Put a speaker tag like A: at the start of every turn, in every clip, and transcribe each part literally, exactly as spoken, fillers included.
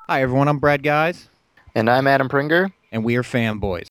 A: Hi, everyone. I'm Brad Guys,
B: And I'm Adam Pringer.
A: and we are Fanboys.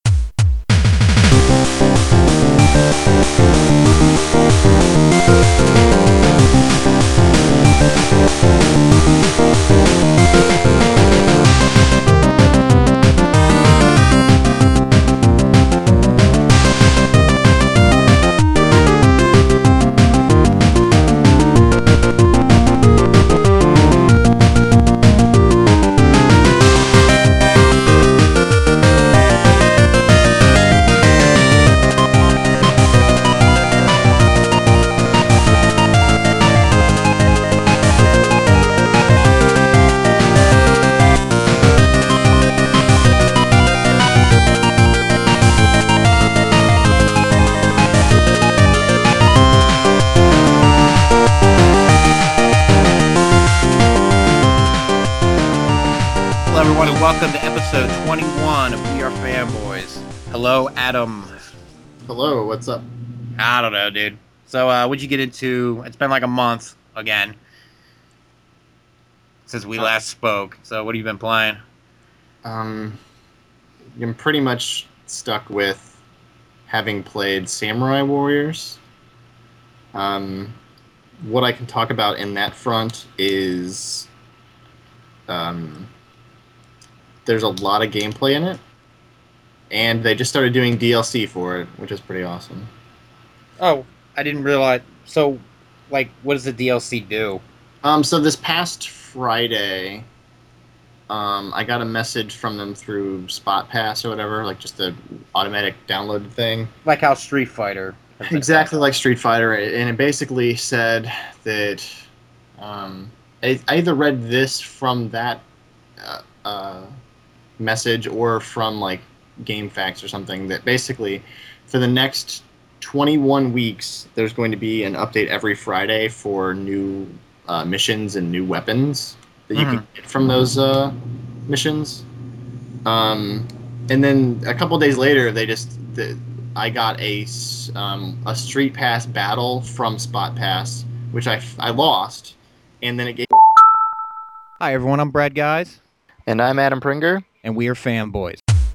A: Hello, everyone, and welcome to episode twenty-one of We Are Fanboys. Hello, Adam.
B: Hello, what's up?
A: I don't know, dude. So, uh, what'd you get into? It's been like a month again since we
B: Uh,
A: last spoke. So, what have you been playing?
B: Um, I'm pretty much stuck with having played Samurai Warriors. Um, what I can talk about in that front is um, there's a lot of gameplay in it, and they just started doing D L C for it, which is pretty awesome.
A: Oh, I didn't realize. So, like, what does the D L C do?
B: Um, so this past Friday, um, I got a message from them through Spot Pass or whatever, like just the automatic download thing.
A: Like how Street Fighter.
B: Exactly like Street Fighter, and it basically said that um, I, I either read this from that uh, uh, message or from like GameFAQs or something, that basically for the next twenty-one weeks there's going to be an update every Friday for new uh, missions and new weapons that you can get from those uh, missions. Um, and then a couple days later, they just the, I got a s- um, a Street Pass battle from Spot Pass, which I, f- I lost, and then it gave.
A: Hi, everyone. I'm Brad Guys,
B: And I'm Adam Pringer.
A: and we are Fanboys.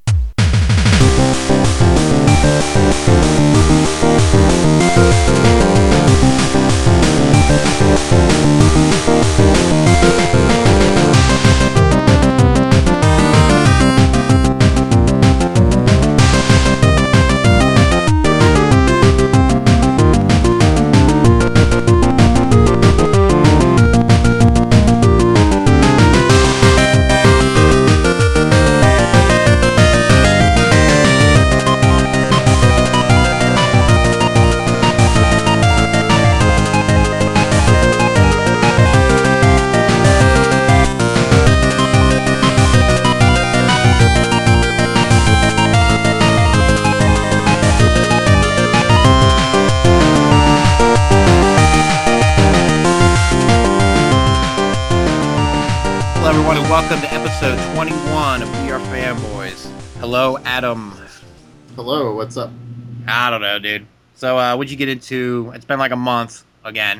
A: Hello, everyone, and welcome to episode twenty-one of We Are Fanboys. Hello, Adam.
B: Hello, what's up?
A: I don't know, dude. So, uh, what'd you get into? It's been like a month again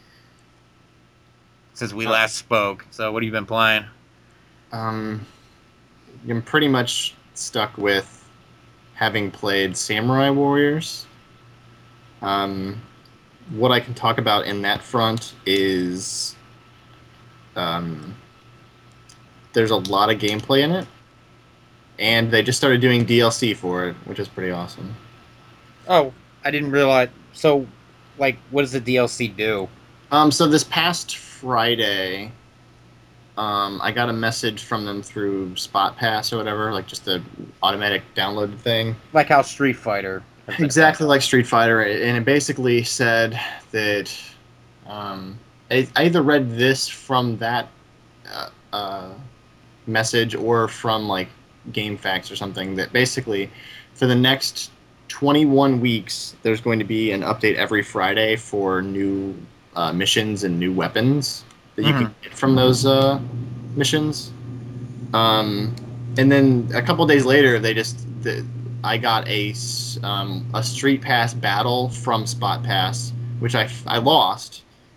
A: since we
B: Uh,
A: last spoke. So, what have you been playing?
B: Um, I'm pretty much stuck with having played Samurai Warriors. Um, what I can talk about in that front is um, there's a lot of gameplay in it, and they just started doing D L C for it, which is pretty awesome.
A: Oh, I didn't realize. So, like, what does the D L C do?
B: Um, so this past Friday, um, I got a message from them through Spot Pass or whatever, like just the automatic download thing.
A: Like how Street Fighter.
B: Exactly like Street Fighter, and it basically said that um, I, I either read this from that uh, uh, message or from like GameFAQs or something, that basically for the next twenty-one weeks there's going to be an update every Friday for new uh, missions and new weapons that you can get from those uh, missions. Um, and then a couple days later, they just the, I got a s- um, a Street Pass battle from Spot Pass, which I, f- I lost,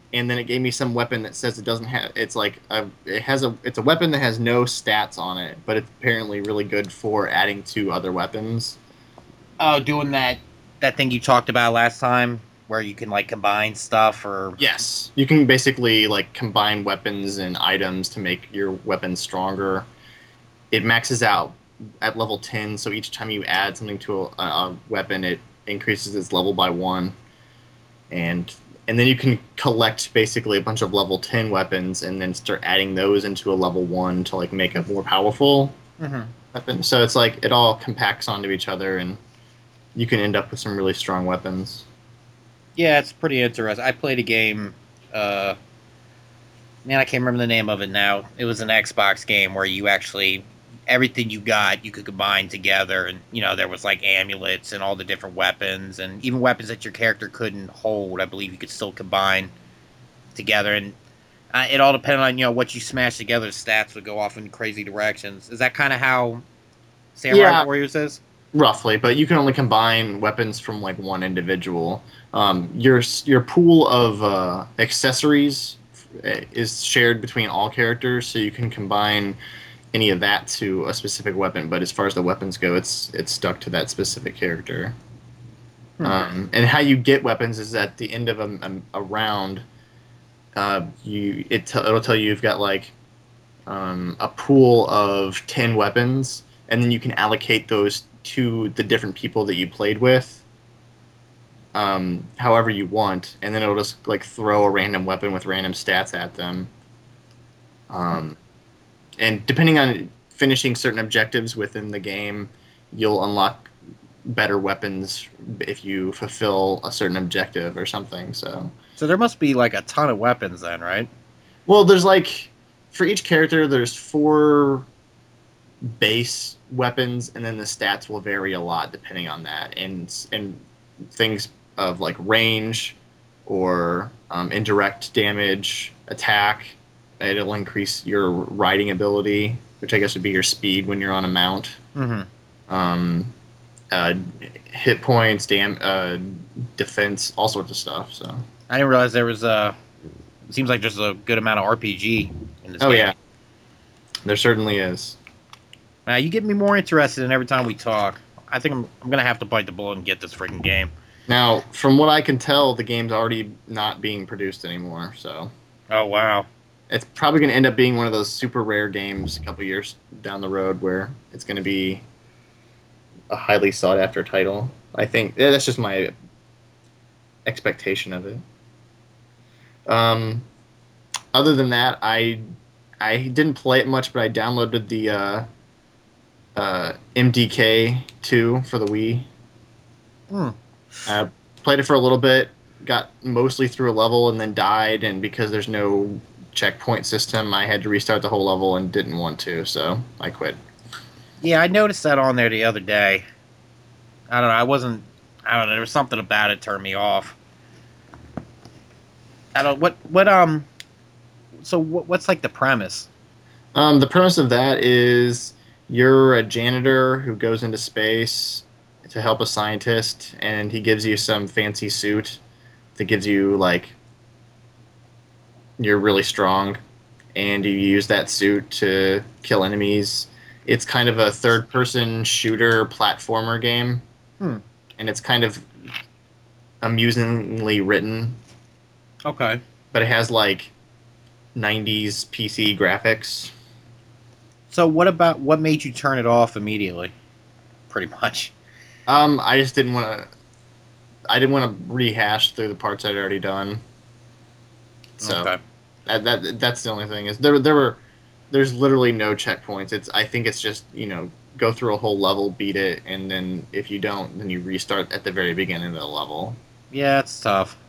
B: and then it gave me some weapon that says it doesn't have. It's like a, it has a. It's a weapon that has no stats on it, but it's apparently really good for adding to other weapons.
A: Oh, doing that that thing you talked about last time, where you can like combine stuff, or
B: Yes, you can basically like combine weapons and items to make your weapons stronger. It maxes out at level ten, so each time you add something to a, a weapon, it increases its level by one, and and then you can collect basically a bunch of level ten weapons and then start adding those into a level one to like make a more powerful
A: mm-hmm.
B: weapon. So it's like it all compacts onto each other, and you can end up with some really strong weapons.
A: Yeah, it's pretty interesting. I played a game. Uh, man, I can't remember the name of it now. It was an Xbox game where you actually everything you got you could combine together, and you know there was like amulets and all the different weapons, and even weapons that your character couldn't hold. I believe you could still combine together, and uh, it all depended on you know what you smash together. Stats would go off in crazy directions. Is that kind of how Samurai
B: Yeah,
A: Warriors is?
B: roughly, but you can only combine weapons from like one individual. Um, your your pool of uh, accessories is shared between all characters, so you can combine any of that to a specific weapon. But as far as the weapons go, it's it's stuck to that specific character.
A: Hmm.
B: Um, and how you get weapons is at the end of a, a, a round. Uh, you it t- it'll tell you you've got like um, a pool of ten weapons, and then you can allocate those to the different people that you played with, um, however you want, and then it'll just like throw a random weapon with random stats at them. Um, and depending on finishing certain objectives within the game, you'll unlock better weapons if you fulfill a certain objective or something. So,
A: So there must be like a ton of weapons then, right?
B: well, there's like for each character, there's four base weapons, and then the stats will vary a lot depending on that, and and things of like range or um, indirect damage, attack. It'll increase your riding ability, which I guess would be your speed when you're on a mount.
A: Mm-hmm.
B: Um, uh, hit points, dam, uh, defense, all sorts of stuff. So.
A: I didn't realize there was a. It seems like there's a good amount of R P G in this
B: Oh
A: game.
B: yeah, there certainly is.
A: Now you get me more interested in every time we talk. I think I'm, I'm gonna have to bite the bullet and get this freaking game.
B: Now, from what I can tell, the game's already not being produced anymore, so
A: Oh wow!
B: it's probably going to end up being one of those super rare games a couple years down the road where it's going to be a highly sought after title. I think yeah, that's just my expectation of it. Um, other than that, I I didn't play it much, but I downloaded the uh, uh, M D K two for the Wii.
A: Hmm.
B: I played it for a little bit, got mostly through a level, and then died. And because there's no checkpoint system, I had to restart the whole level and didn't want to, so I quit.
A: Yeah, I noticed that on there the other day. I don't know. I wasn't. I don't know. There was something about it turned me off. I don't. What? What? Um. So what, what's like the premise?
B: Um, the premise of that is you're a janitor who goes into space to help a scientist, and he gives you some fancy suit that gives you like you're really strong, and you use that suit to kill enemies. It's kind of a third-person shooter platformer game,
A: Hmm.
B: and it's kind of amusingly written,
A: Okay.
B: but it has like nineties P C graphics.
A: So what about what made you turn it off immediately? Pretty much.
B: Um, I just didn't want to. I didn't want to rehash through the parts I'd already done. So
A: Okay.
B: that, that that's the only thing is there there were there's literally no checkpoints. It's I think it's just you know go through a whole level, beat it, and then if you don't, then you restart at the very beginning of the level.
A: Yeah, it's tough.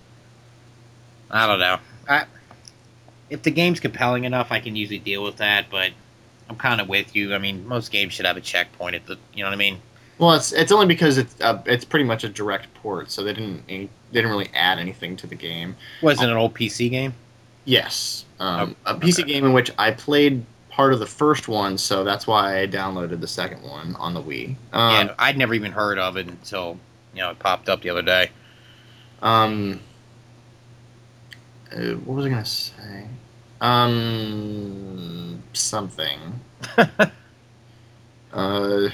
A: I don't know. I, if the game's compelling enough, I can usually deal with that. But I'm kind of with you. I mean, most games should have a checkpoint at the. You know what I mean?
B: Well, it's it's only because it's uh, it's pretty much a direct port, so they didn't they didn't really add anything to the game.
A: Was it an old P C game?
B: Yes, um,
A: Oh,
B: a P C
A: okay.
B: game in which I played part of the first one, so that's why I downloaded the second one on the Wii. Um,
A: Yeah, I'd never even heard of it until you know it popped up the other day.
B: um, Uh, what was I gonna say? Um, something. Uh,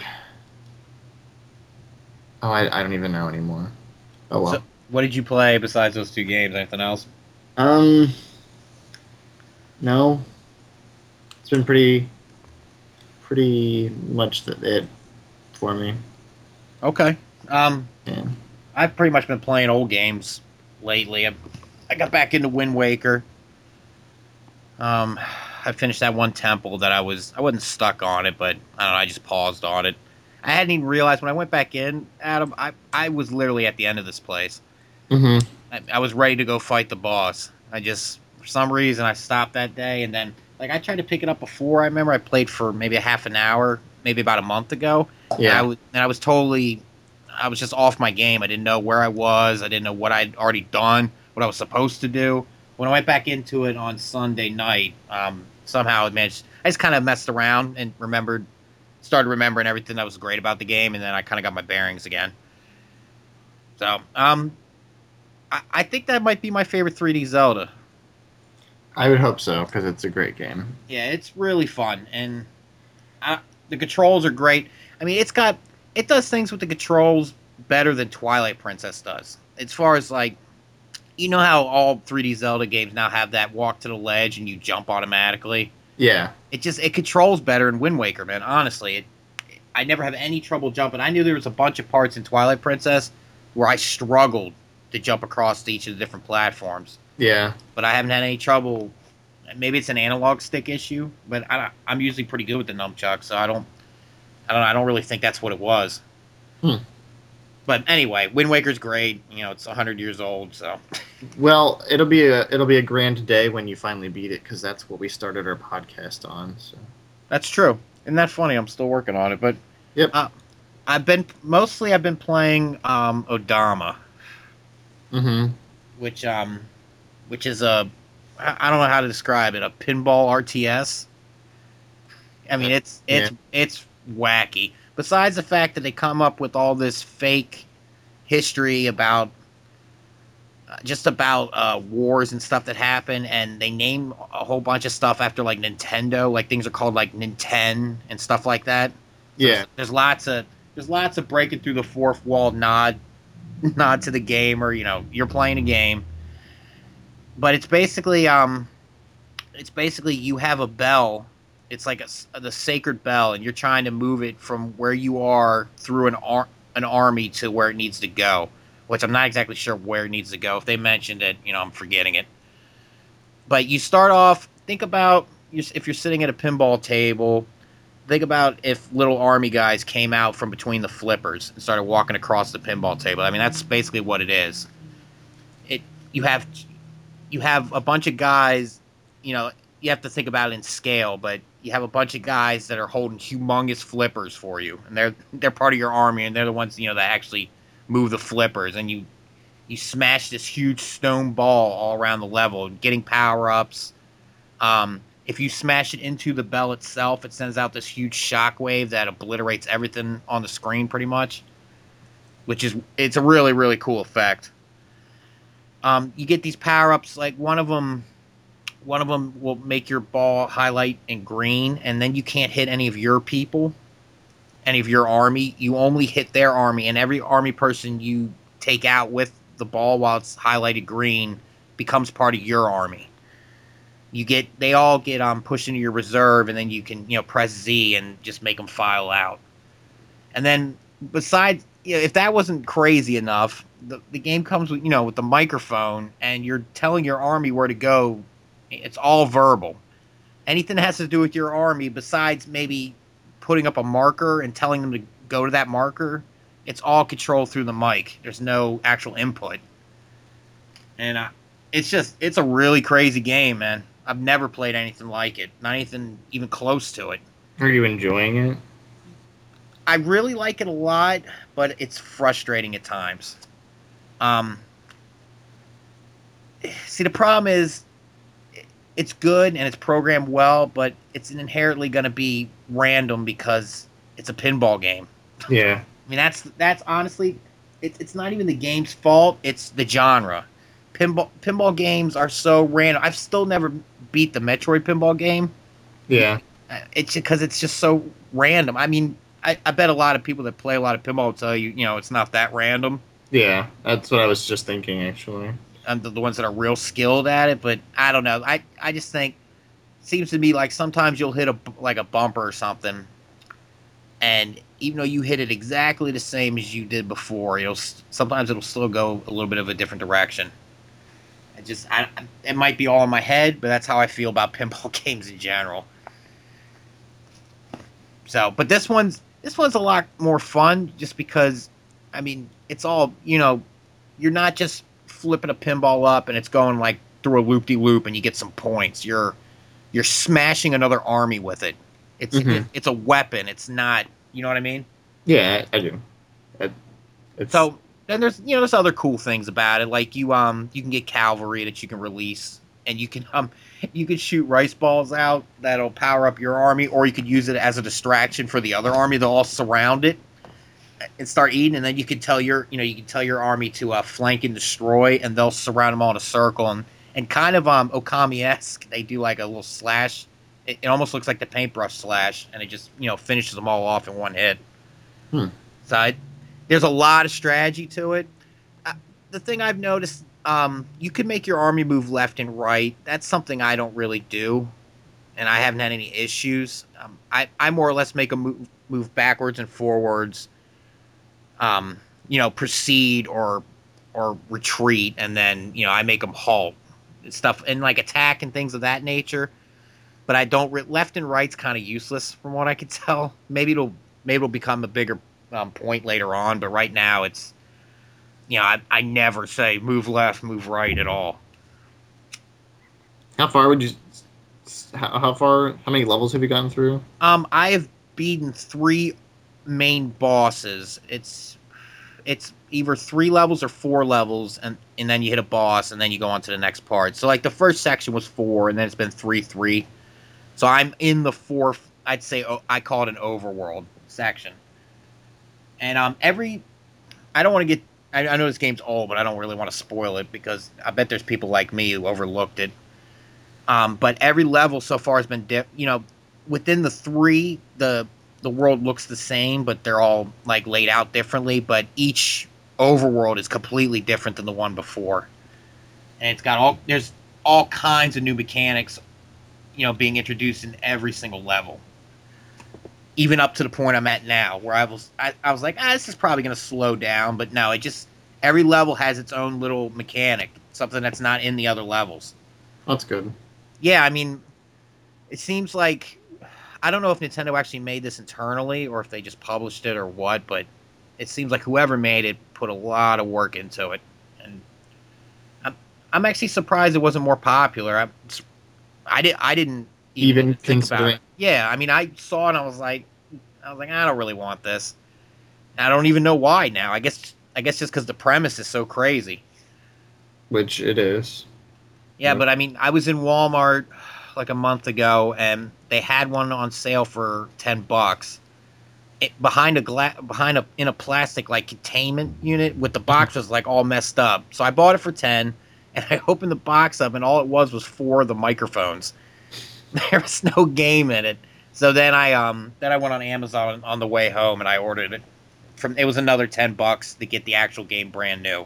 B: oh, I, I don't even know anymore. Oh
A: So,
B: well.
A: what did you play besides those two games? Anything else?
B: Um, no, it's been pretty, pretty much th- it for me.
A: Okay. Um,
B: Yeah.
A: I've pretty much been playing old games lately. I, I got back into Wind Waker. Um, I finished that one temple that I was I wasn't stuck on it, but I don't know. I just paused on it. I hadn't even realized when I went back in, Adam. I I was literally at the end of this place.
B: Mm-hmm.
A: I, I was ready to go fight the boss. I just for some reason I stopped that day, and then like I tried to pick it up before. I remember I played for maybe a half an hour, maybe about a month ago, and I
B: Yeah.
A: was and I was totally I was just off my game. I didn't know where I was. I didn't know what I'd already done, what I was supposed to do. When I went back into it on Sunday night, um, somehow it managed. I just kind of messed around and remembered, started remembering everything that was great about the game, and then I kind of got my bearings again. So, um, I, I think that might be my favorite three D Zelda.
B: I would hope so because it's a great game.
A: Yeah, it's really fun, and I, the controls are great. I mean, it's got it does things with the controls better than Twilight Princess does. As far as like, you know how all three D Zelda games now have that walk to the ledge and you jump automatically.
B: Yeah.
A: It just it controls better in Wind Waker, man. Honestly, it, I never have any trouble jumping. I knew there was a bunch of parts in Twilight Princess where I struggled to jump across each of the different platforms,
B: Yeah.
A: but I haven't had any trouble. Maybe it's an analog stick issue, but I, I'm usually pretty good with the nunchuck, so I don't, I don't, I don't really think that's what it was.
B: Hmm.
A: But anyway, Wind Waker's great. You know, it's a hundred years old, so
B: Well, it'll be a it'll be a grand day when you finally beat it because that's what we started our podcast on. So.
A: that's true. Isn't that funny? I'm still working on it, but
B: Yep.
A: uh, I've been mostly I've been playing um, Odama,
B: Mm-hmm.
A: which um, which is a I I don't know how to describe it, a pinball R T S. I mean, it's
B: Yeah.
A: it's it's wacky. Besides the fact that they come up with all this fake history about uh, just about uh, wars and stuff that happen, and they name a whole bunch of stuff after like Nintendo, like things are called like Ninten and stuff like that. So
B: Yeah.
A: there's, there's lots of there's lots of breaking through the fourth wall nod nod to the game, or you know you're playing a game, but it's basically um it's basically you have a bell. It's like a, the sacred bell, and you're trying to move it from where you are through an ar- an army to where it needs to go. Which I'm not exactly sure where it needs to go. If they mentioned it, you know, I'm forgetting it. But you start off. Think about if you're sitting at a pinball table. Think about if little army guys came out from between the flippers and started walking across the pinball table. I mean, that's basically what it is. It you have you have a bunch of guys, you know, you have to think about it in scale, but you have a bunch of guys that are holding humongous flippers for you, and they're they're part of your army, and they're the ones you know that actually move the flippers, and you you smash this huge stone ball all around the level, getting power ups. Um, if you smash it into the bell itself, it sends out this huge shockwave that obliterates everything on the screen, pretty much. Which is it's a really really cool effect. Um, you get these power ups, like one of them one of them will make your ball highlight in green, and then you can't hit any of your people, any of your army. You only hit their army, and every army person you take out with the ball while it's highlighted green becomes part of your army. You get they all get um pushed into your reserve, and then you can you know press Z and just make them file out. And then besides, you know, if that wasn't crazy enough, the the game comes with you know with the microphone, and you're telling your army where to go. It's all verbal. Anything that has to do with your army, besides maybe putting up a marker and telling them to go to that marker, it's all controlled through the mic. There's no actual input, and uh, it's just it's a really crazy game, man. I've never played anything like it, not anything even close to it.
B: Are you enjoying it?
A: I really like it a lot, but it's frustrating at times. Um, see, the problem is it's good and it's programmed well, but it's inherently going to be random because it's a pinball game.
B: Yeah.
A: I mean, that's that's honestly, it's it's not even the game's fault. It's the genre. pinball pinball games are so random. I've still never beat the Metroid pinball game.
B: Yeah.
A: It's because it's just so random. I mean, I, I bet a lot of people that play a lot of pinball will tell you, you know, it's not that random.
B: Yeah, that's what I was just thinking, actually.
A: And the, the ones that are real skilled at it, but I don't know. I, I just think it seems to me like sometimes you'll hit a like a bumper or something, and even though you hit it exactly the same as you did before, you'll sometimes it'll still go a little bit of a different direction. I just I, it might be all in my head, but that's how I feel about pinball games in general. So, but this one's this one's a lot more fun just because, I mean, it's all, you know, you're not just flipping a pinball up and it's going like through a loop-de-loop and you get some points. You're you're smashing another army with it. It's mm-hmm. it, it's a weapon. It's not, you know what I mean?
B: Yeah, I, I do. It, it's...
A: So then there's you know there's other cool things about it, like you um you can get cavalry that you can release, and you can um you can shoot rice balls out that'll power up your army, or you could use it as a distraction for the other army. They'll all surround it and start eating, and then you can tell your you know you can tell your army to uh, flank and destroy, and they'll surround them all in a circle, and and kind of um Okami-esque. They do like a little slash. It, it almost looks like the paintbrush slash, and it just you know finishes them all off in one hit.
B: Hmm.
A: So I, there's a lot of strategy to it. Uh, the thing I've noticed, um, you can make your army move left and right. That's something I don't really do, and I haven't had any issues. Um, I I more or less make a move move backwards and forwards. Um, you know, proceed or or retreat, and then you know I make them halt, stuff and like attack and things of that nature. But I don't re- left and right's kind of useless from what I could tell. Maybe it'll maybe it'll become a bigger um, point later on, but right now it's you know I I never say move left, move right at all.
B: How far would you? How, how far? How many levels have you gotten through?
A: Um, I have beaten three main bosses. It's it's either three levels or four levels, and and then you hit a boss, and then you go on to the next part. So like the first section was four, and then it's been three three. So I'm in the fourth. I'd say oh, I call it an overworld section. And um every I don't want to get I, I know this game's old, but I don't really want to spoil it because I bet there's people like me who overlooked it. Um, but every level so far has been diff. You know, within the three, the the world looks the same, but they're all like laid out differently. But each overworld is completely different than the one before, and it's got all there's all kinds of new mechanics, you know, being introduced in every single level. Even up to the point I'm at now, where I was I, I was like, ah, this is probably going to slow down, but no, it just every level has its own little mechanic, something that's not in the other levels.
B: That's good.
A: Yeah, I mean, it seems like I don't know if Nintendo actually made this internally or if they just published it or what, but it seems like whoever made it put a lot of work into it, and I'm I'm actually surprised it wasn't more popular. I I did I didn't even,
B: even
A: think about it. Yeah, I mean, I saw it and I was like, I was like, I don't really want this. And I don't even know why now. I guess I guess just because the premise is so crazy.
B: Which it is.
A: Yeah, but I mean, I was in Walmart like a month ago, and they had one on sale for ten bucks. It, behind a gla- behind a in a plastic like containment unit with the box was like all messed up. So I bought it for ten, and I opened the box up, and all it was was four of the microphones. There was no game in it. So then I um then I went on Amazon on the way home, and I ordered it. From it was another ten bucks to get the actual game brand new.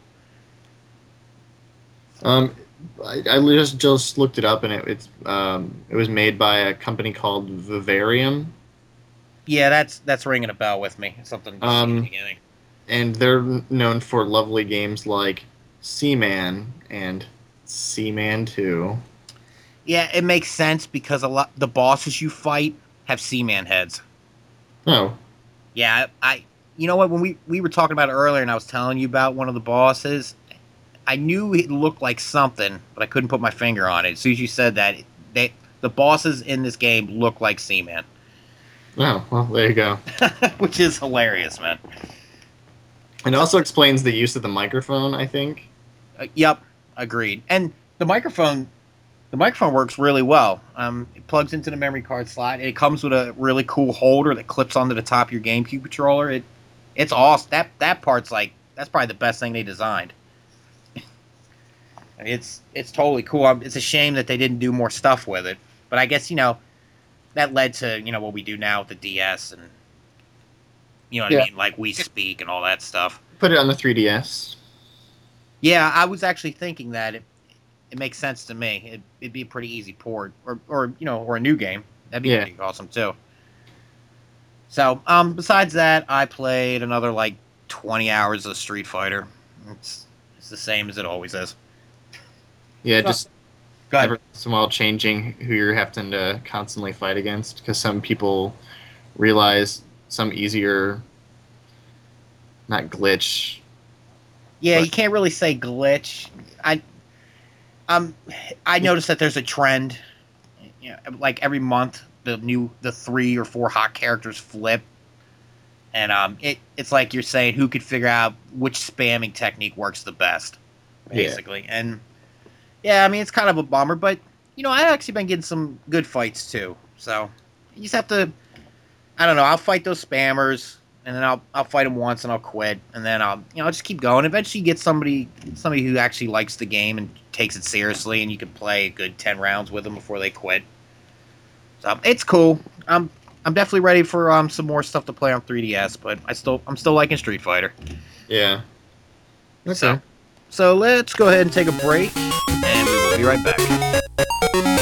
B: Um. I, I just just looked it up, and it, it's um it was made by a company called Vivarium.
A: Yeah, that's that's ringing a bell with me. Something
B: um,
A: in the beginning.
B: And they're known for lovely games like Seaman and Seaman two.
A: Yeah, it makes sense because a lot the bosses you fight have Seaman heads.
B: Oh.
A: Yeah, I. You know what? When we we were talking about it earlier, and I was telling you about one of the bosses. I knew it looked like something, but I couldn't put my finger on it. As soon as you said that, they the bosses in this game look like Seaman.
B: Oh, well, there you go.
A: Which is hilarious, man.
B: It also explains the use of the microphone, I think.
A: Uh, yep, agreed. And the microphone, the microphone works really well. Um, it plugs into the memory card slot. It comes with a really cool holder that clips onto the top of your GameCube controller. It, it's awesome. That that part's like that's probably the best thing they designed. It's it's totally cool. Um, It's a shame that they didn't do more stuff with it. But I guess, you know, that led to, you know, what we do now with the D S and, you know what I
B: Yeah.
A: mean? Like We Speak and all that stuff.
B: Put it on the three D S.
A: Yeah, I was actually thinking that it, it makes sense to me. It, it'd be a pretty easy port, or, or you know, or a new game. That'd be
B: Yeah.
A: pretty awesome too. So, um, besides that, I played another like twenty hours of Street Fighter. It's it's the same as it always is.
B: Yeah,
A: So-
B: just
A: Go ahead.
B: every once in a while changing who you're having to constantly fight against because some people realize some easier, not glitch.
A: Yeah,
B: but-
A: you can't really say glitch. I um I noticed that there's a trend. You know, like every month, the new the three or four hot characters flip, and um it it's like you're saying who could figure out which spamming technique works the best, basically. And yeah, I mean it's kind of a bummer, but you know I've actually been getting some good fights too. So you just have to. I don't know. I'll fight those spammers, and then I'll I'll fight them once, and I'll quit, and then I'll you know I'll just keep going. Eventually, you get somebody somebody who actually likes the game and takes it seriously, and you can play a good ten rounds with them before they quit. So it's cool. I'm I'm definitely ready for um some more stuff to play on three D S, but I still I'm still liking Street Fighter.
B: Yeah. Okay.
A: So so let's go ahead and take a break, and we will be right back.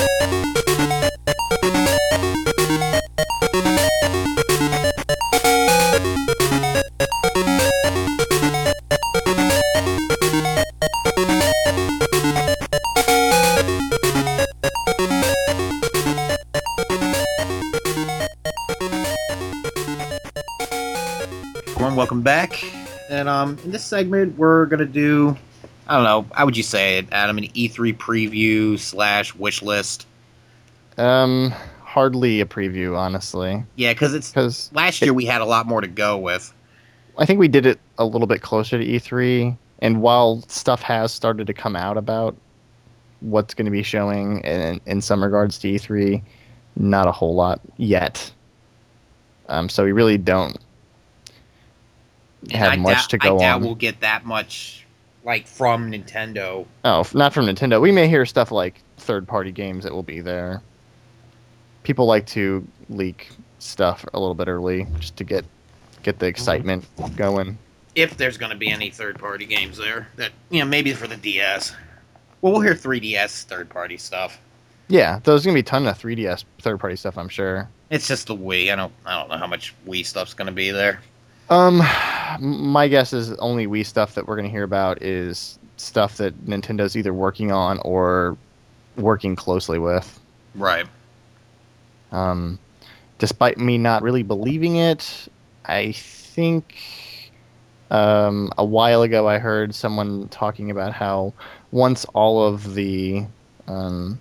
A: Everyone, welcome back. And um, in this segment, we're gonna do, I don't know, how would you say it, Adam? An E three preview slash wish list.
C: Um, hardly a preview, honestly,
A: Yeah, because it's
C: because
A: last year we had a lot more to go with.
C: I think we did it a little bit closer to E three, and while stuff has started to come out about what's going to be showing in, in some regards to E three, not a whole lot yet. Um, so we really don't
A: And
C: have
A: I
C: much
A: doubt,
C: to go
A: I doubt
C: on.
A: we'll get that much, like from Nintendo.
C: Oh, f- not from Nintendo. We may hear stuff like third-party games that will be there. People like to leak stuff a little bit early just to get get the excitement going.
A: If there's going to be any third-party games there, that you know maybe for the D S. Well, we'll hear three D S third-party stuff.
C: Yeah, there's gonna be a ton of three D S third-party stuff, I'm sure.
A: It's just the Wii. I don't I don't know how much Wii stuff's going to be there.
C: Um, m- my guess is only Wii stuff that we're gonna hear about is stuff that Nintendo's either working on or working closely with.
A: Right.
C: Um, despite me not really believing it, I think um, a while ago I heard someone talking about how once all of the um,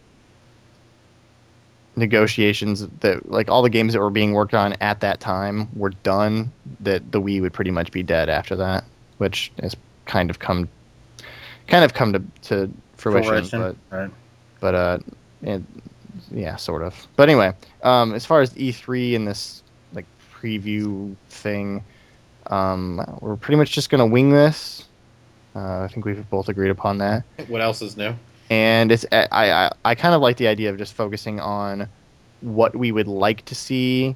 C: negotiations that like all the games that were being worked on at that time were done, that the Wii would pretty much be dead after that, which has kind of come kind of come to, to fruition, but
A: Right.
C: but uh, it, yeah, sort of. But anyway, um, as far as E three and this like preview thing, um, we're pretty much just gonna wing this. Uh, I think we've both agreed upon that,
A: What else is new?
C: and it's I I, I kind of like the idea of just focusing on what we would like to see,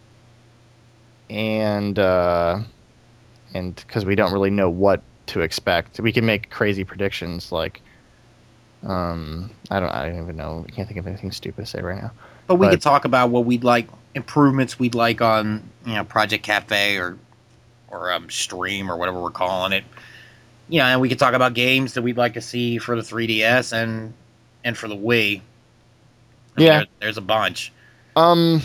C: and uh, and because we don't really know what to expect, we can make crazy predictions like. Um, I don't. I don't even know. I can't think of anything stupid to say right now.
A: But we
C: But-
A: could talk about what we'd like, improvements we'd like on, you know, Project Cafe or or um, Stream or whatever we're calling it. You know, and we could talk about games that we'd like to see for the three D S and and for the Wii. I mean,
C: Yeah.
A: there- there's a bunch.
C: Um,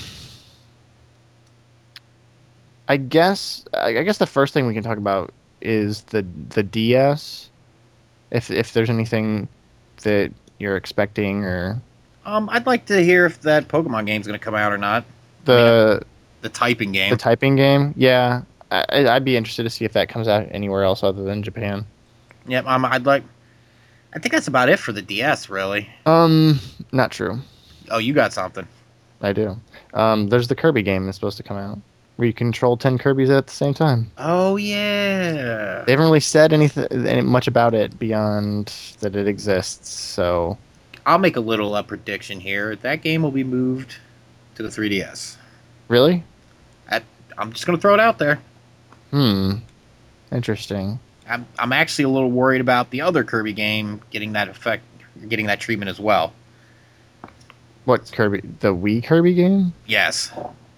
C: I guess. I I guess the first thing we can talk about is the the D S. If if there's anything that you're expecting or
A: Um, I'd like to hear if that Pokemon game's going to come out or not.
C: the
A: The typing game.
C: the typing game, yeah, I, I'd be interested to see if that comes out anywhere else other than Japan.
A: Yep. Um, I'd like. I think that's about it for the D S, really.
C: Um, not true.
A: Oh, you got something.
C: I do. Um, there's the Kirby game that's supposed to come out. where you control ten Kirby's at the same time.
A: Oh yeah.
C: They haven't really said anything any, much about it beyond that it exists. So
A: I'll make a little uh, prediction here. That game will be moved to the three D S.
C: really,
A: I, I'm just gonna throw it out there.
C: hmm, interesting.
A: I'm I'm actually a little worried about the other Kirby game getting that effect, getting that treatment as well.
C: What Kirby? The Wii Kirby game?
A: Yes.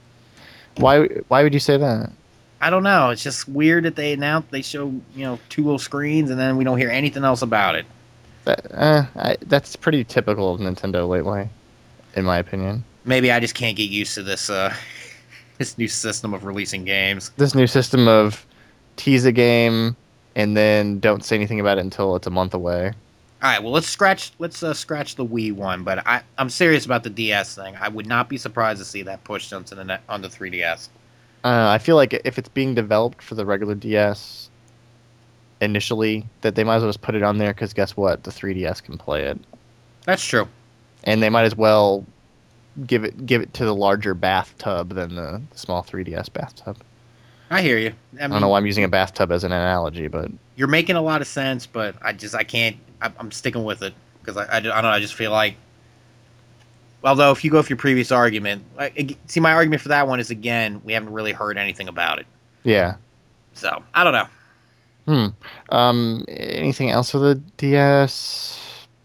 C: Why? Why would you say that?
A: I don't know. It's just weird that they announce they show you know two little screens and then we don't hear anything else about it.
C: That uh, I, that's pretty typical of Nintendo lately, in my opinion.
A: Maybe I just can't get used to this uh, this new system of releasing games.
C: This new system of tease a game and then don't say anything about it until it's a month away.
A: All right, well let's scratch let's uh, scratch the Wii one, but I I'm serious about the D S thing. I would not be surprised to see that pushed onto the net, on the three D S.
C: Uh, I feel like if it's being developed for the regular D S initially, that they might as well just put it on there because guess what? The three D S can play it,
A: That's true.
C: and they might as well give it give it to the larger bathtub than the, the small three D S bathtub.
A: I hear you. I,
C: I
A: mean,
C: don't know why I'm using a bathtub as an analogy, but
A: you're making a lot of sense, but I just I can't. I, I'm sticking with it because I, I, I don't know. I just feel like. Although, if you go with your previous argument, like, see, my argument for that one is again we haven't really heard anything about it.
C: yeah.
A: So I don't know.
C: Hmm. Um. Anything else for the D S?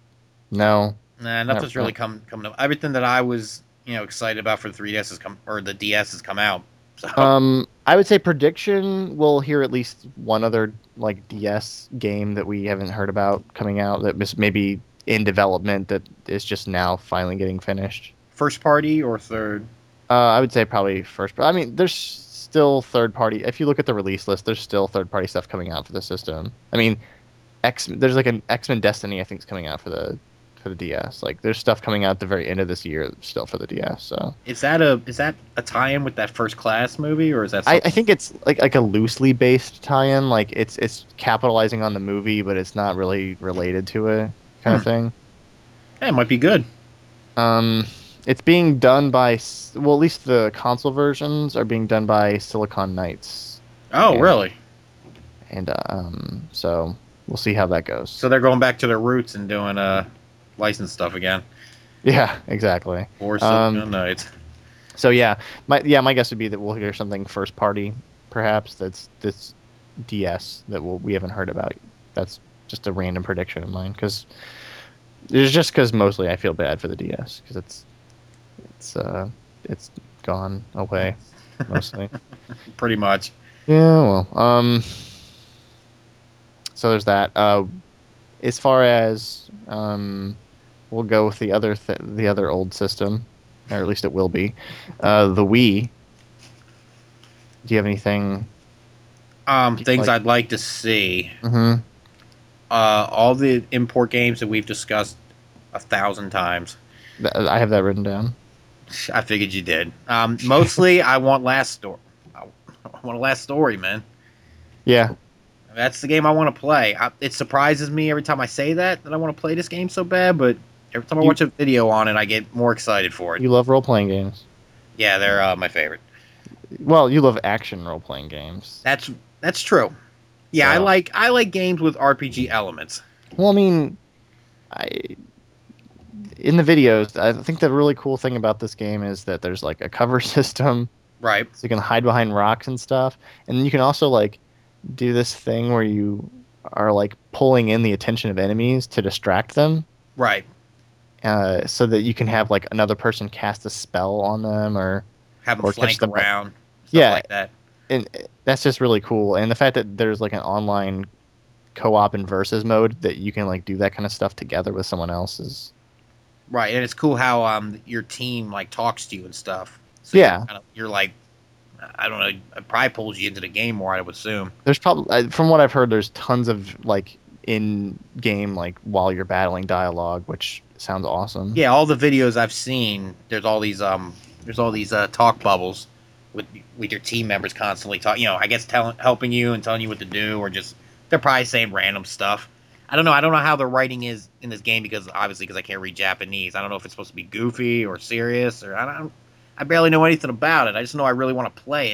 C: No.
A: Nah, nothing's
C: Not-
A: really come coming up. Everything that I was you know excited about for the three D S has come or the D S has come out. So
C: Um, I would say prediction. We'll hear at least one other like D S game that we haven't heard about coming out that was maybe in development that is just now finally getting finished.
A: first party or third?
C: Uh, I would say probably first. I mean, there's still third party. If you look at the release list, there's still third party stuff coming out for the system. I mean, X. There's like an X-Men Destiny. I think is coming out for the for the D S. Like, there's stuff coming out at the very end of this year still for the D S. So.
A: Is that a is that a tie-in with that First Class movie or is that?
C: I,
A: Something?
C: I think it's like like a loosely based tie-in. Like it's it's capitalizing on the movie, but it's not really related to it, kind of
A: Hmm.
C: thing.
A: Yeah, it might be good.
C: Um, it's being done by s- well, at least the console versions are being done by Silicon Knights,
A: Oh,
C: Yeah.
A: really?
C: and uh, um, so we'll see how that goes.
A: So they're going back to their roots and doing uh licensed stuff again.
C: Yeah, exactly.
A: Or
C: Um,
A: Silicon Knights.
C: So yeah, my yeah my guess would be that we'll hear something first party, perhaps that's this D S that we'll, we haven't heard about. That's just a random prediction of mine because it's just because mostly I feel bad for the D S because it's it's uh it's gone away mostly.
A: Pretty much.
C: Yeah, well, um, so there's that. Uh, as far as um, we'll go with the other th- the other old system, or at least it will be, uh, the Wii. Do you have anything?
A: Um, things
C: Like-
A: I'd like to see.
C: Mm-hmm.
A: Uh, all the import games that we've discussed a thousand times.
C: I have that written down.
A: I figured you did. Um, mostly, I want Last Story. I want a Last Story, man.
C: Yeah,
A: That's the game I want to play. I, it surprises me every time I say that that I want to play this game so bad, but every time I
C: You-
A: watch a video on it, I get more excited for it.
C: you love role playing games.
A: Yeah, they're uh, my favorite.
C: Well, you love action role playing games.
A: That's that's true. Yeah, I
C: So-
A: like I like games with R P G elements.
C: Well, I mean, I in the videos, I think the really cool thing about this game is that there's like a cover system,
A: Right.
C: so you can hide behind rocks and stuff, and then you can also like do this thing where you are like pulling in the attention of enemies to distract them,
A: Right.
C: uh, so that you can have like another person cast a spell on them, or
A: Have them
C: Or catch
A: flank
C: them-
A: around. Stuff
C: Yeah.
A: like that.
C: and that's just really cool. And the fact that there's like an online co-op and versus mode that you can like do that kind of stuff together with someone else is
A: Right, and it's cool how um your team like talks to you and stuff. So
C: Yeah.
A: You're, kind of, you're like, I don't know, it probably pulls you into the game more. I would assume.
C: there's probably from what I've heard there's tons of like in game like while you're battling dialogue, which sounds awesome.
A: Yeah, all the videos I've seen, there's all these um, there's all these uh, talk bubbles with with your team members constantly talk. You know, I guess telling, helping you and telling you what to do, or just they're probably saying random stuff. I don't know. I don't know how the writing is in this game because obviously because I can't read Japanese. I don't know if it's supposed to be goofy or serious or I don't. I barely know anything about it. I just know I really want to play it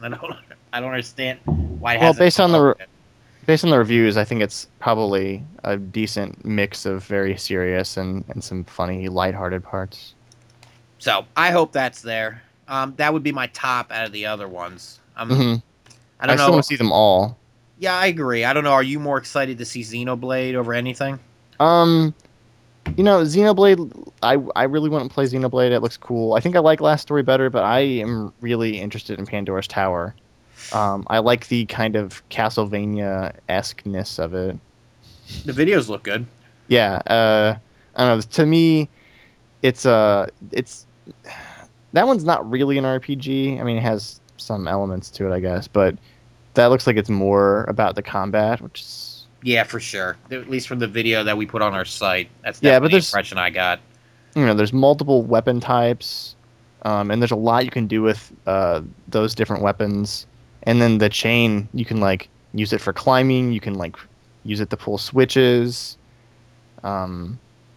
A: I don't. I don't understand why it
C: Well,
A: hasn't.
C: based on
A: come
C: the
A: up
C: re-
A: yet.
C: based on the reviews, I think it's probably a decent mix of very serious and, and some funny, lighthearted parts.
A: So I hope that's there. Um, that would be my top out of the other ones. Um,
C: hmm
A: I
C: I
A: don't
C: still
A: know.
C: want to see them all.
A: Yeah, I agree. I don't know. Are you more excited to see Xenoblade over anything?
C: Um, you know, Xenoblade. I I really want to play Xenoblade. It looks cool. I think I like Last Story better, but I am really interested in Pandora's Tower. Um, I like the kind of Castlevania esqueness of it.
A: The videos look good.
C: Yeah. Uh, I don't know. To me, it's uh, it's that one's not really an R P G. I mean, it has some elements to it, I guess, but that looks like it's more about the combat, which is
A: Yeah, for sure. At least from the video that we put on our site, that's
C: yeah. But
A: definitely the
C: there's
A: impression I got.
C: you know, there's multiple weapon types, um, and there's a lot you can do with uh, those different weapons. And then the chain, you can like use it for climbing. You can like use it to pull switches, um,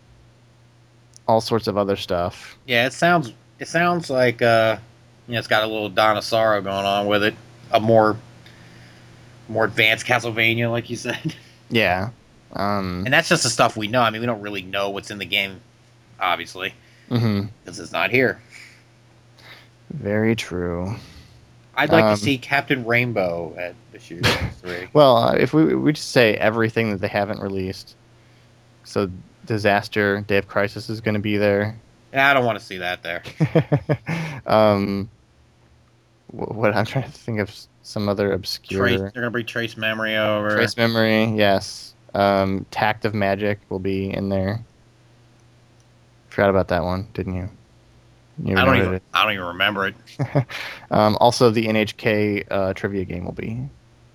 C: all sorts of other stuff.
A: Yeah, it sounds. It sounds like uh, you know, it's got a little Donosaro going on with it. A more more advanced Castlevania, like you said.
C: Yeah. Um,
A: And that's just the stuff we know. I mean, we don't really know what's in the game, obviously,
C: mhm.
A: because it's not here.
C: Very true.
A: I'd like
C: Um,
A: to see Captain Rainbow at this year's E three.
C: Well, uh, if we we just say everything that they haven't released, so Disaster, Day of Crisis is going to be there.
A: Yeah, I don't want to see that there.
C: um, wh- what I'm trying to think of s- some other obscure
A: Trace, they're gonna bring Trace Memory over.
C: Trace Memory. Yes. Um, Tact of Magic will be in there. Forgot about that one, didn't you? You
A: I don't
C: remembered
A: even. I don't even remember it.
C: it. Um, also, the N H K uh, trivia game will be.